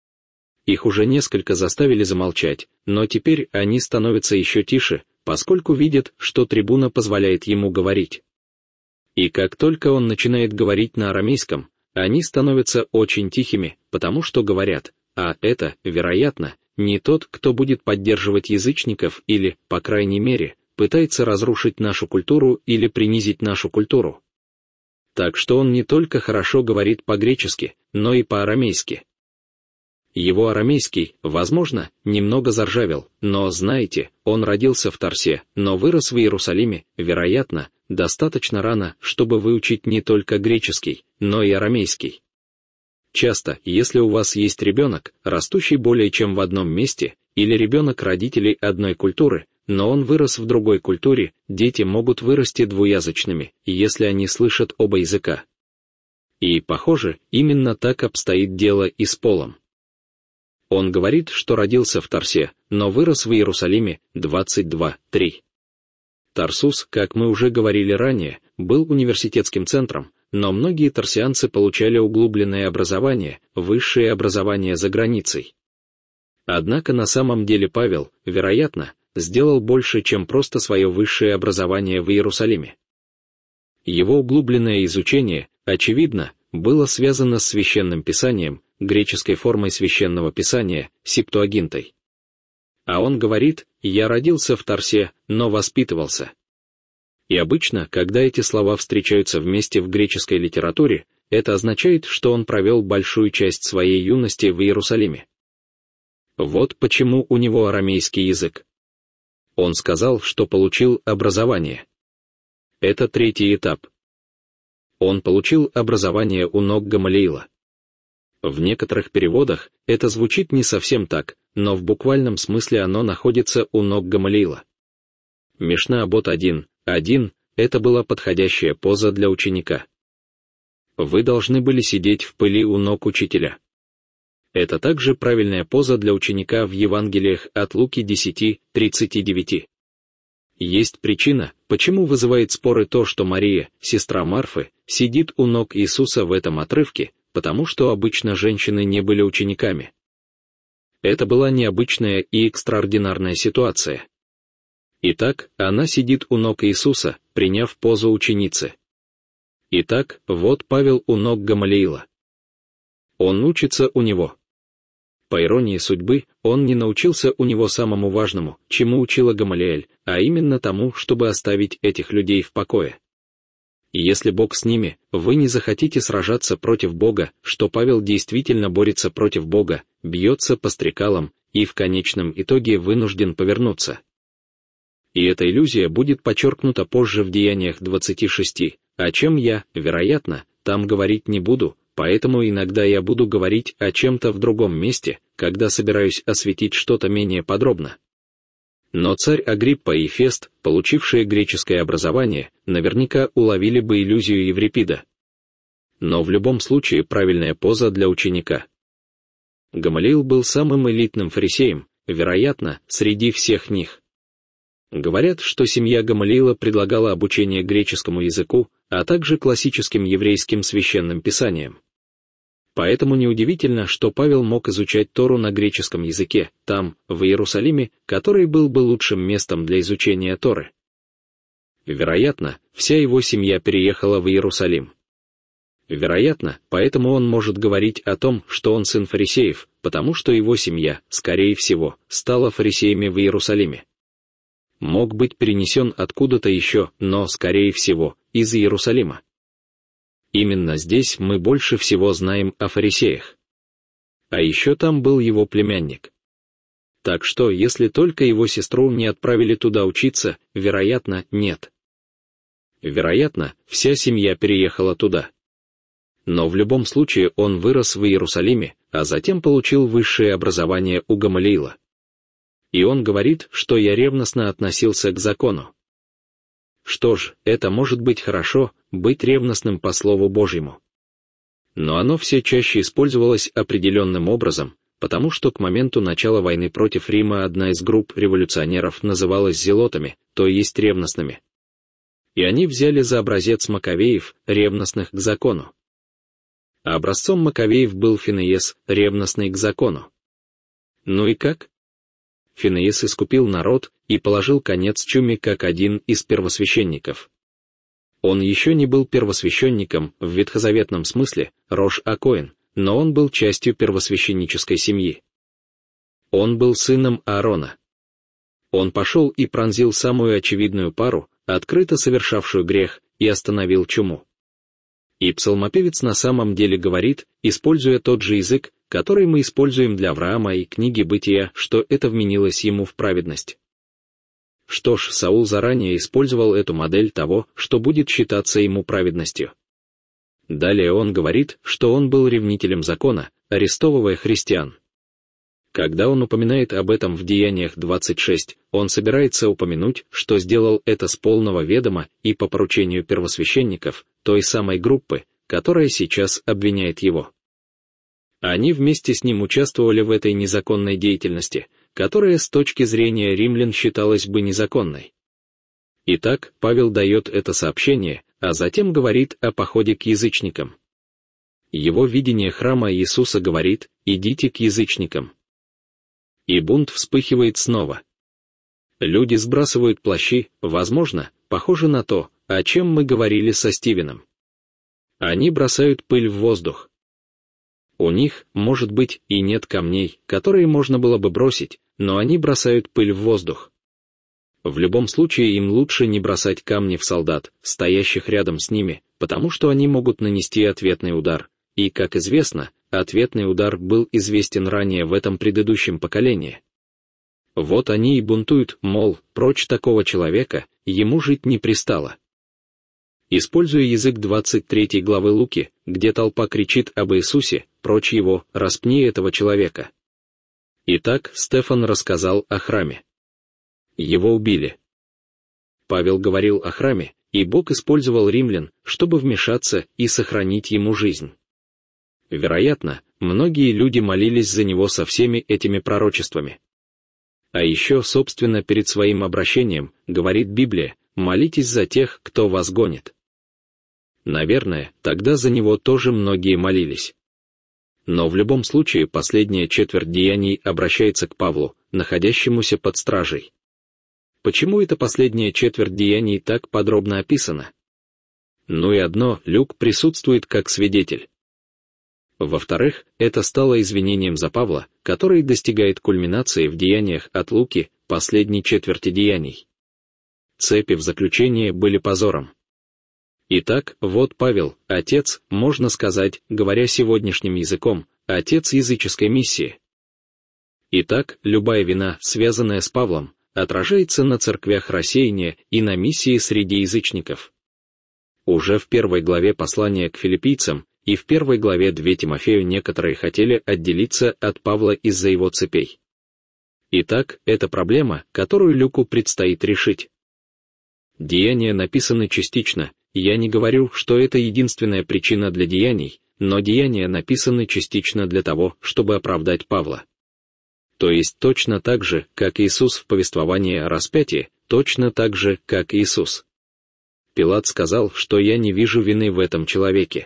Их уже несколько заставили замолчать, но теперь они становятся еще тише, поскольку видят, что трибуна позволяет ему говорить. И как только он начинает говорить на арамейском, они становятся очень тихими, потому что говорят, а это, вероятно, не тот, кто будет поддерживать язычников или, по крайней мере, пытается разрушить нашу культуру или принизить нашу культуру. Так что он не только хорошо говорит по-гречески, но и по-арамейски. Его арамейский, возможно, немного заржавел, но, знаете, он родился в Тарсе, но вырос в Иерусалиме, вероятно, достаточно рано, чтобы выучить не только греческий, но и арамейский. Часто, если у вас есть ребенок, растущий более чем в одном месте, или ребенок родителей одной культуры, но он вырос в другой культуре, дети могут вырасти двуязычными, если они слышат оба языка. И, похоже, именно так обстоит дело и с Полом. Он говорит, что родился в Тарсе, но вырос в Иерусалиме, 22:3. Тарсус, как мы уже говорили ранее, был университетским центром, но многие тарсианцы получали углубленное образование, высшее образование за границей. Однако на самом деле Павел, вероятно, сделал больше, чем просто свое высшее образование в Иерусалиме. Его углубленное изучение, очевидно, было связано с священным писанием, греческой формой священного писания, септуагинтой. А он говорит, я родился в Тарсе, но воспитывался. И обычно, когда эти слова встречаются вместе в греческой литературе, это означает, что он провел большую часть своей юности в Иерусалиме. Вот почему у него арамейский язык. Он сказал, что получил образование. Это третий этап. Он получил образование у ног Гамалиила. В некоторых переводах это звучит не совсем так, но в буквальном смысле оно находится у ног Гамалиила. Мишна Бот 1:1 — это была подходящая поза для ученика. Вы должны были сидеть в пыли у ног учителя. Это также правильная поза для ученика в Евангелиях от Луки 10:39. Есть причина, почему вызывает споры то, что Мария, сестра Марфы, сидит у ног Иисуса в этом отрывке, потому что обычно женщины не были учениками. Это была необычная и экстраординарная ситуация. Итак, она сидит у ног Иисуса, приняв позу ученицы. Итак, вот Павел у ног Гамалиила. Он учится у него. По иронии судьбы, он не научился у него самому важному, чему учила Гамалиэль, а именно тому, чтобы оставить этих людей в покое. И если Бог с ними, вы не захотите сражаться против Бога, что Павел действительно борется против Бога, бьется по стрекалам и в конечном итоге вынужден повернуться. И эта иллюзия будет подчеркнута позже в Деяниях 26, о чем я, вероятно, там говорить не буду, поэтому иногда я буду говорить о чем-то в другом месте, когда собираюсь осветить что-то менее подробно. Но царь Агриппа и Фест, получившие греческое образование, наверняка уловили бы иллюзию Еврипида. Но в любом случае правильная поза для ученика. Гамалиил был самым элитным фарисеем, вероятно, среди всех них. Говорят, что семья Гамалиила предлагала обучение греческому языку, а также классическим еврейским священным писаниям. Поэтому неудивительно, что Павел мог изучать Тору на греческом языке, там, в Иерусалиме, который был бы лучшим местом для изучения Торы. Вероятно, вся его семья переехала в Иерусалим. Вероятно, поэтому он может говорить о том, что он сын фарисеев, потому что его семья, скорее всего, стала фарисеями в Иерусалиме. Мог быть перенесен откуда-то еще, но, скорее всего, из Иерусалима. Именно здесь мы больше всего знаем о фарисеях. А еще там был его племянник. Так что, если только его сестру не отправили туда учиться, вероятно, нет. Вероятно, вся семья переехала туда. Но в любом случае он вырос в Иерусалиме, а затем получил высшее образование у Гамалиила. И он говорит, что я ревностно относился к закону. Что ж, это может быть хорошо, быть ревностным по Слову Божьему. Но оно все чаще использовалось определенным образом, потому что к моменту начала войны против Рима одна из групп революционеров называлась зелотами, то есть ревностными. И они взяли за образец Маковеев, ревностных к закону. А образцом Маковеев был Финеес, ревностный к закону. Ну и как? Финеес искупил народ и положил конец чуме как один из первосвященников. Он еще не был первосвященником в ветхозаветном смысле, Рош а-Коэн, но он был частью первосвященнической семьи. Он был сыном Аарона. Он пошел и пронзил самую очевидную пару, открыто совершавшую грех, и остановил чуму. И псалмопевец на самом деле говорит, используя тот же язык, который мы используем для Авраама и книги Бытия, что это вменилось ему в праведность. Что ж, Саул заранее использовал эту модель того, что будет считаться ему праведностью. Далее он говорит, что он был ревнителем закона, арестовывая христиан. Когда он упоминает об этом в Деяниях 26, он собирается упомянуть, что сделал это с полного ведома и по поручению первосвященников, той самой группы, которая сейчас обвиняет его. Они вместе с ним участвовали в этой незаконной деятельности, которая с точки зрения римлян считалась бы незаконной. Итак, Павел дает это сообщение, а затем говорит о походе к язычникам. Его видение храма Иисуса говорит: «Идите к язычникам». И бунт вспыхивает снова. Люди сбрасывают плащи, возможно, похоже на то, о чем мы говорили со Стивеном. Они бросают пыль в воздух. У них, может быть, и нет камней, которые можно было бы бросить, но они бросают пыль в воздух. В любом случае им лучше не бросать камни в солдат, стоящих рядом с ними, потому что они могут нанести ответный удар. И, как известно, ответный удар был известен ранее в этом предыдущем поколении. Вот они и бунтуют, мол, прочь такого человека, ему жить не пристало. Используя язык 23 главы Луки, где толпа кричит об Иисусе: «Прочь его, распни этого человека». Итак, Стефан рассказал о храме. Его убили. Павел говорил о храме, и Бог использовал римлян, чтобы вмешаться и сохранить ему жизнь. Вероятно, многие люди молились за него со всеми этими пророчествами. А еще, собственно, перед своим обращением, говорит Библия: «Молитесь за тех, кто вас гонит». Наверное, тогда за него тоже многие молились. Но в любом случае последняя четверть Деяний обращается к Павлу, находящемуся под стражей. Почему эта последняя четверть Деяний так подробно описана? Ну и одно, Люк присутствует как свидетель. Во-вторых, это стало извинением за Павла, который достигает кульминации в Деяниях от Луки, последней четверти Деяний. Цепи в заключении были позором. Итак, вот Павел, отец, можно сказать, говоря сегодняшним языком, отец языческой миссии. Итак, любая вина, связанная с Павлом, отражается на церквях рассеяния и на миссии среди язычников. Уже в 1 главе послания к филиппийцам и в 1 главе 2 Тимофею некоторые хотели отделиться от Павла из-за его цепей. Итак, это проблема, которую Люку предстоит решить. Деяния написаны частично. Я не говорю, что это единственная причина для деяний, но деяния написаны частично для того, чтобы оправдать Павла. То есть точно так же, как Иисус в повествовании о распятии, точно так же, как Иисус. Пилат сказал, что я не вижу вины в этом человеке.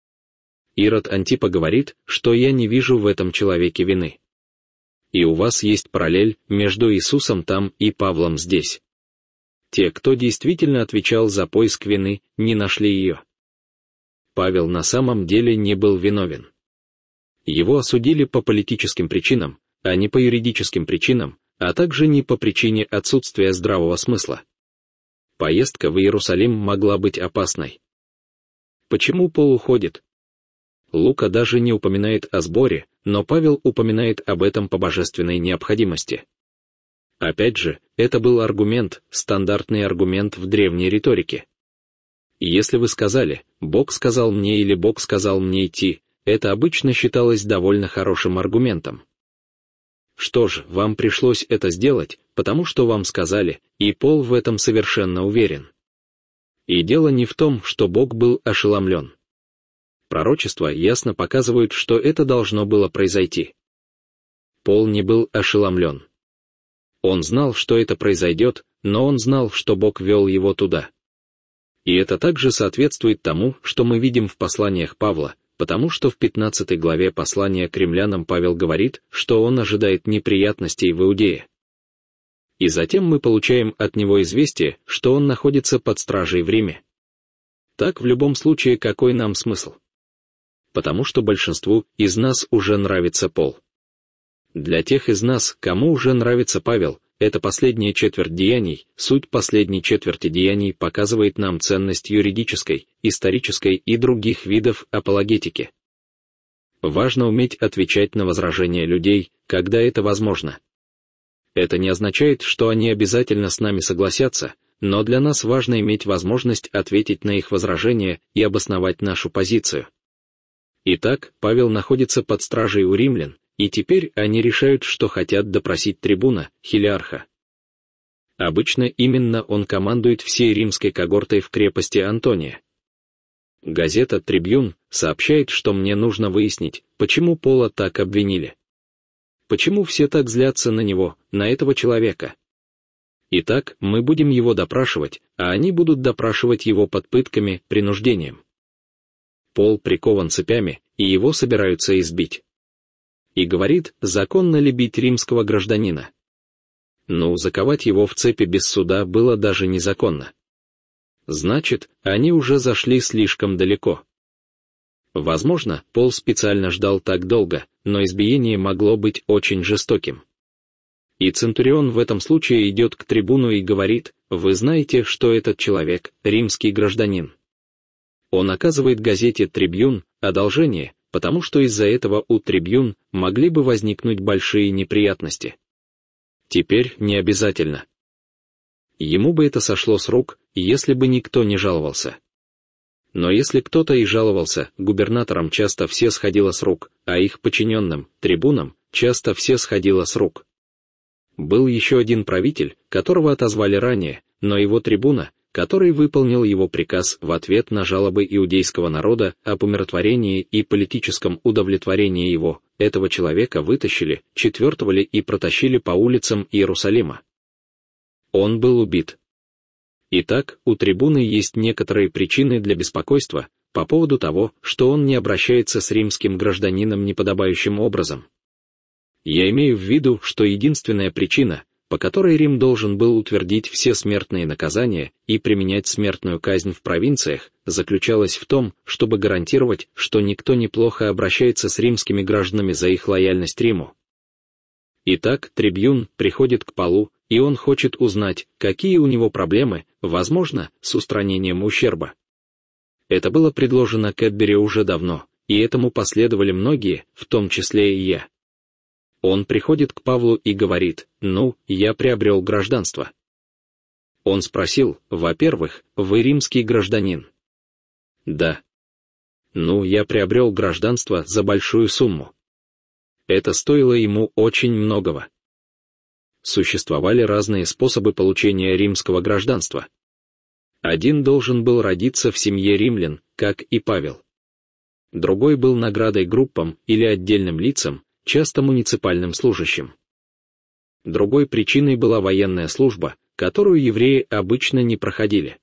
Ирод Антипа говорит, что я не вижу в этом человеке вины. И у вас есть параллель между Иисусом там и Павлом здесь. Те, кто действительно отвечал за поиск вины, не нашли ее. Павел на самом деле не был виновен. Его осудили по политическим причинам, а не по юридическим причинам, а также не по причине отсутствия здравого смысла. Поездка в Иерусалим могла быть опасной. Почему Пол уходит? Лука даже не упоминает о сборе, но Павел упоминает об этом по божественной необходимости. Опять же, это был аргумент, стандартный аргумент в древней риторике. Если вы сказали «Бог сказал мне» или «Бог сказал мне идти», это обычно считалось довольно хорошим аргументом. Что ж, вам пришлось это сделать, потому что вам сказали, и Пол в этом совершенно уверен. И дело не в том, что Бог был ошеломлен. Пророчества ясно показывают, что это должно было произойти. Пол не был ошеломлен. Он знал, что это произойдет, но он знал, что Бог вел его туда. И это также соответствует тому, что мы видим в посланиях Павла, потому что в 15 главе послания к римлянам Павел говорит, что он ожидает неприятностей в Иудее. И затем мы получаем от него известие, что он находится под стражей в Риме. Так в любом случае какой нам смысл? Потому что большинству из нас уже нравится Пол. Для тех из нас, кому уже нравится Павел, эта последняя четверть деяний, суть последней четверти деяний показывает нам ценность юридической, исторической и других видов апологетики. Важно уметь отвечать на возражения людей, когда это возможно. Это не означает, что они обязательно с нами согласятся, но для нас важно иметь возможность ответить на их возражения и обосновать нашу позицию. Итак, Павел находится под стражей у римлян, и теперь они решают, что хотят допросить трибуна, Хилиарха. Обычно именно он командует всей римской когортой в крепости Антония. Газета «Трибюн» сообщает, что мне нужно выяснить, почему Пола так обвинили. Почему все так злятся на него, на этого человека? Итак, мы будем его допрашивать, а они будут допрашивать его под пытками, принуждением. Пол прикован цепями, и его собираются избить. И говорит, законно ли бить римского гражданина? Ну, заковать его в цепи без суда было даже незаконно. Значит, они уже зашли слишком далеко. Возможно, Пол специально ждал так долго, но избиение могло быть очень жестоким. И Центурион в этом случае идет к трибуну и говорит, вы знаете, что этот человек — римский гражданин. Он оказывает газете «Трибюн» одолжение, потому что из-за этого у «Трибюн» могли бы возникнуть большие неприятности. Теперь не обязательно. Ему бы это сошло с рук, если бы никто не жаловался. Но если кто-то и жаловался, губернаторам часто все сходило с рук, а их подчиненным, трибунам, часто все сходило с рук. Был еще один правитель, которого отозвали ранее, но его трибуна, который выполнил его приказ в ответ на жалобы иудейского народа об умиротворении и политическом удовлетворении его, этого человека вытащили, четвертовали и протащили по улицам Иерусалима. Он был убит. Итак, у трибуны есть некоторые причины для беспокойства по поводу того, что он не обращается с римским гражданином неподобающим образом. Я имею в виду, что единственная причина, по которой Рим должен был утвердить все смертные наказания и применять смертную казнь в провинциях, заключалась в том, чтобы гарантировать, что никто неплохо обращается с римскими гражданами за их лояльность Риму. Итак, трибюн приходит к Полу, и он хочет узнать, какие у него проблемы, возможно, с устранением ущерба. Это было предложено Кэтбери уже давно, и этому последовали многие, в том числе и я. Он приходит к Павлу и говорит, ну, я приобрел гражданство. Он спросил, во-первых, вы римский гражданин? Да. Ну, я приобрел гражданство за большую сумму. Это стоило ему очень многого. Существовали разные способы получения римского гражданства. Один должен был родиться в семье римлян, как и Павел. Другой был наградой группам или отдельным лицам, часто муниципальным служащим. Другой причиной была военная служба, которую евреи обычно не проходили.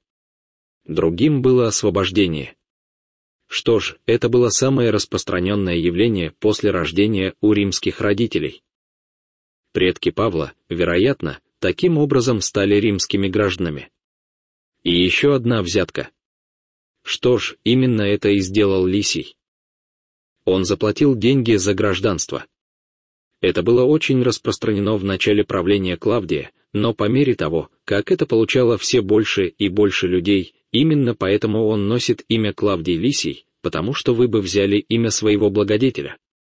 Другим было освобождение. Что ж, это было самое распространенное явление после рождения у римских родителей. Предки Павла, вероятно, таким образом стали римскими гражданами. И еще одна взятка. Что ж, именно это и сделал Лисий. Он заплатил деньги за гражданство. Это было очень распространено в начале правления Клавдия, но по мере того, как это получало все больше и больше людей, именно поэтому он носит имя Клавдий Лисий, потому что вы бы взяли имя своего благодетеля.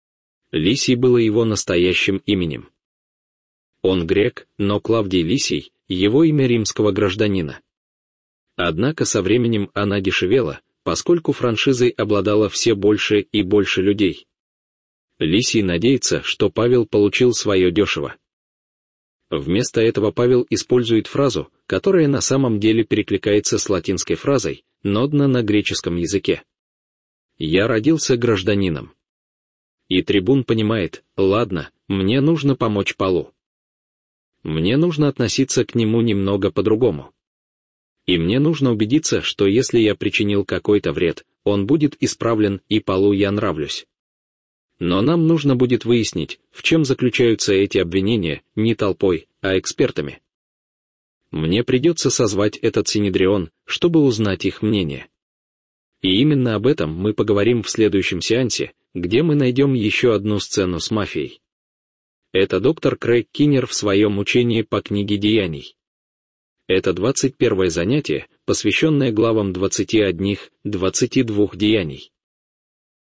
Лисий было его настоящим именем. Он грек, но Клавдий Лисий — его имя римского гражданина. Однако со временем она дешевела, поскольку франшизой обладало все больше и больше людей. Лисий надеется, что Павел получил свое дешево. Вместо этого Павел использует фразу, которая на самом деле перекликается с латинской фразой «нодна» на греческом языке. «Я родился гражданином». И трибун понимает: ладно, мне нужно помочь Палу. Мне нужно относиться к нему немного по-другому. И мне нужно убедиться, что если я причинил какой-то вред, он будет исправлен, и Палу я нравлюсь. Но нам нужно будет выяснить, в чем заключаются эти обвинения, не толпой, а экспертами. Мне придется созвать этот синедрион, чтобы узнать их мнение. И именно об этом мы поговорим в следующем сеансе, где мы найдем еще одну сцену с мафией. Это доктор Крейг Киннер в своем учении по книге Деяний. Это 21-е занятие, посвященное главам 21-22 деяний.